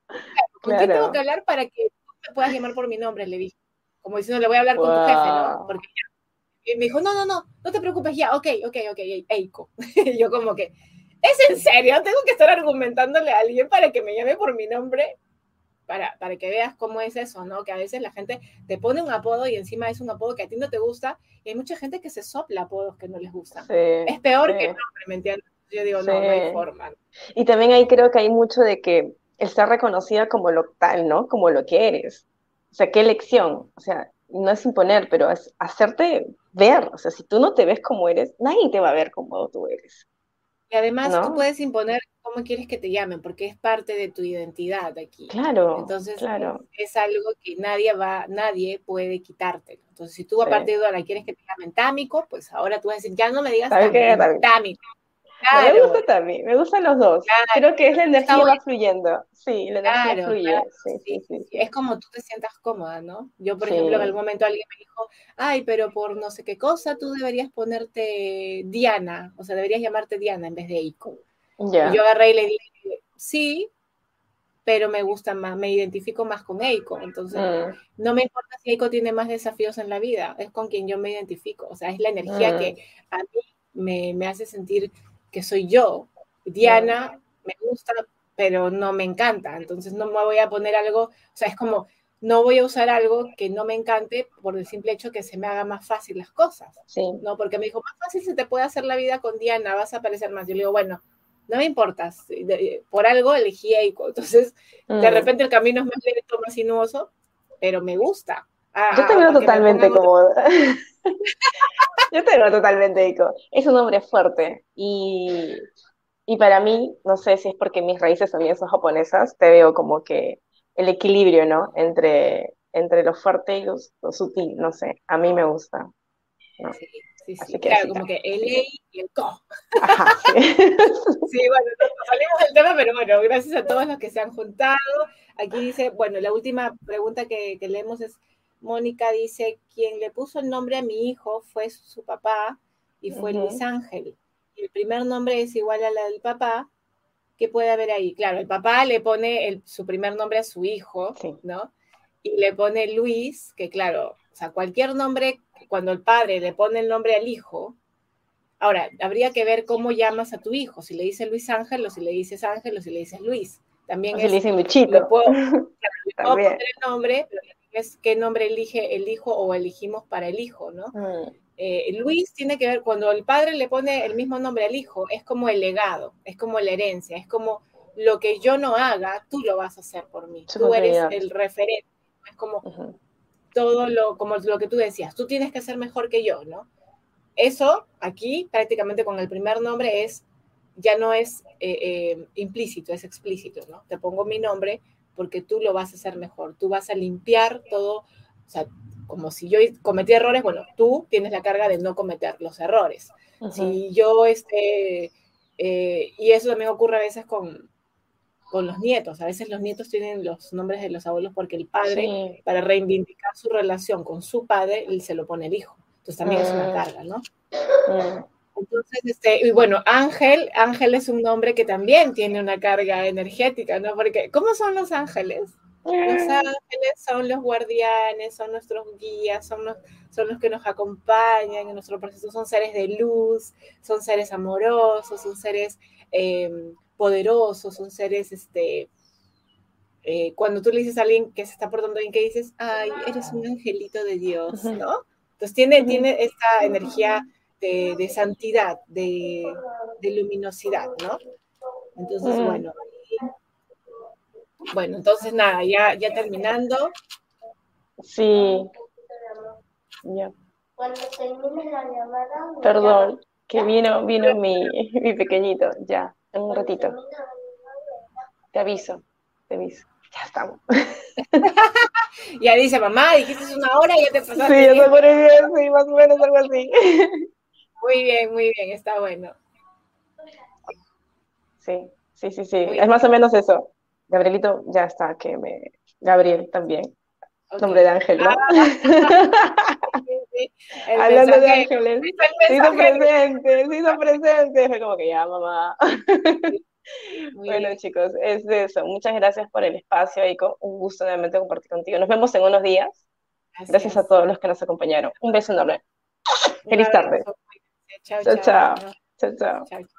¿con quién tengo que Claro. hablar para que tú me puedas llamar por mi nombre? Le dije, como diciendo, le voy a hablar con tu jefe, ¿no? Wow. Porque y me dijo, no te preocupes, ya, ok, Eiko. Y yo como que, ¿es en serio? ¿Tengo que estar argumentándole a alguien para que me llame por mi nombre? Para que veas cómo es eso, ¿no? Que a veces la gente te pone un apodo y encima es un apodo que a ti no te gusta y hay mucha gente que se sopla apodos que no les gustan. Sí, Es peor que el sí, nombre, ¿me entiendes? Yo digo, no hay sí. forma. Y también ahí creo que hay mucho de que el ser reconocida como lo tal, ¿no? Como lo que eres. O sea, qué elección. O sea, no es imponer, pero es hacerte ver. O sea, si tú no te ves como eres, nadie te va a ver como tú eres, Y además tú ¿no? puedes imponer cómo quieres que te llamen, porque es parte de tu identidad aquí. Claro, Entonces claro. es algo que nadie puede quitártelo. Entonces si tú a Sí. partir de ahora quieres que te llamen Támico, pues ahora tú vas a decir, ya no me digas ¿Sabes Tami, qué? dime Támico. No, me Claro, gusta también, me gustan los dos. claro, Creo que es la está energía va bueno, fluyendo. Sí, la energía claro, fluye. Sí, sí, sí, sí, sí. es como tú te sientas cómoda, ¿no? Yo, por ejemplo, en algún Sí, momento alguien me dijo, ay, pero por no sé qué cosa tú deberías ponerte Diana, o sea, deberías llamarte Diana en vez de Eiko. Y yo ya. agarré y le dije, sí, pero me gusta más, me identifico más con Eiko. Entonces, Mm, no me importa si Eiko tiene más desafíos en la vida, es con quien yo me identifico. O sea, es la energía que mm, a mí me hace sentir que soy yo. mm, Diana me gusta, pero no me encanta. Entonces, no me voy a poner algo, o sea, es como, no voy a usar algo que no me encante por el simple hecho que se me haga más fácil las cosas. sí. ¿No? Porque me dijo, más fácil se te puede hacer la vida con Diana, vas a parecer más. Yo le digo, bueno, no me importa, por algo elegí Eiko, entonces de Mm. repente el camino es más lento, más sinuoso, pero me gusta, Yo te veo a que me totalmente pongan otro. como... Yo te veo totalmente Ico. Es un hombre fuerte y para mí, no sé si es porque mis raíces también son japonesas, te veo como que el equilibrio, ¿no? Entre lo fuerte y lo sutil, no sé, a mí me gusta, ¿no? Sí, Así sí, que claro, así, como que el así E que, y el Ko. ajá, sí. Sí, bueno, nos salimos del tema, pero bueno, gracias a todos los que se han juntado. Aquí dice, bueno, la última pregunta que leemos es, Mónica dice, quien le puso el nombre a mi hijo fue su papá y fue Luis Ujú, Ángel. Y el primer nombre es igual a la del papá. ¿Qué puede haber ahí? Claro, el papá le pone su primer nombre a su hijo, sí, ¿no? Y le pone Luis, que claro, o sea, cualquier nombre, cuando el padre le pone el nombre al hijo, ahora, habría que ver cómo llamas a tu hijo, si le dices Luis Ángel o si le dices Ángel o si le dices Luis. También así le es, dicen le Luchito, puedo, claro, le puedo también. poner el nombre, pero es qué nombre elige el hijo o elegimos para el hijo, ¿no? Mm, Luis tiene que ver, cuando el padre le pone el mismo nombre al hijo, es como el legado, es como la herencia, es como lo que yo no haga, tú lo vas a hacer por mí, su tú eres continuidad. el referente, es como Ujú, todo como lo que tú decías, tú tienes que ser mejor que yo, ¿no? Eso aquí prácticamente con el primer nombre ya no es implícito, es explícito, ¿no? Te pongo mi nombre porque tú lo vas a hacer mejor, tú vas a limpiar todo, o sea, como si yo cometí errores, bueno, tú tienes la carga de no cometer los errores. ujú. Si yo, y eso también ocurre a veces con los nietos, a veces los nietos tienen los nombres de los abuelos porque el padre, Sí. para reivindicar su relación con su padre, se lo pone el hijo. Entonces también es una Mm, carga, ¿no? mm. Entonces, y bueno, Ángel es un nombre que también tiene una carga energética, ¿no? Porque, ¿cómo son los ángeles? Los ángeles son los guardianes, son nuestros guías, son los que nos acompañan en nuestro proceso, son seres de luz, son seres amorosos, son seres poderosos, son seres, cuando tú le dices a alguien que se está portando bien, que dices, ay, eres un angelito de Dios, ¿no? Entonces tiene esta energía de santidad, de luminosidad, ¿no? Entonces, bueno, entonces nada, ya terminando. Sí, ya. Perdón, que vino mi pequeñito, ya, en un ratito. Te aviso. Ya estamos. Ya dice, mamá, dijiste una hora y ya te pasaste. Sí, ya está por el bien, sí, más o menos algo así. Muy bien, está bueno. Sí. Es más o menos eso. Gabrielito ya está, Gabriel también. Okay. Nombre de ángel, ¿no? Sí. Hablando de ángeles. Se hizo presente. Fue como que ya, mamá. Bueno, bien. Chicos, es de eso. Muchas gracias por el espacio, Aiko. Un gusto nuevamente compartir contigo. Nos vemos en unos días. Gracias a todos los que nos acompañaron. Un beso enorme. Feliz tarde. Chao.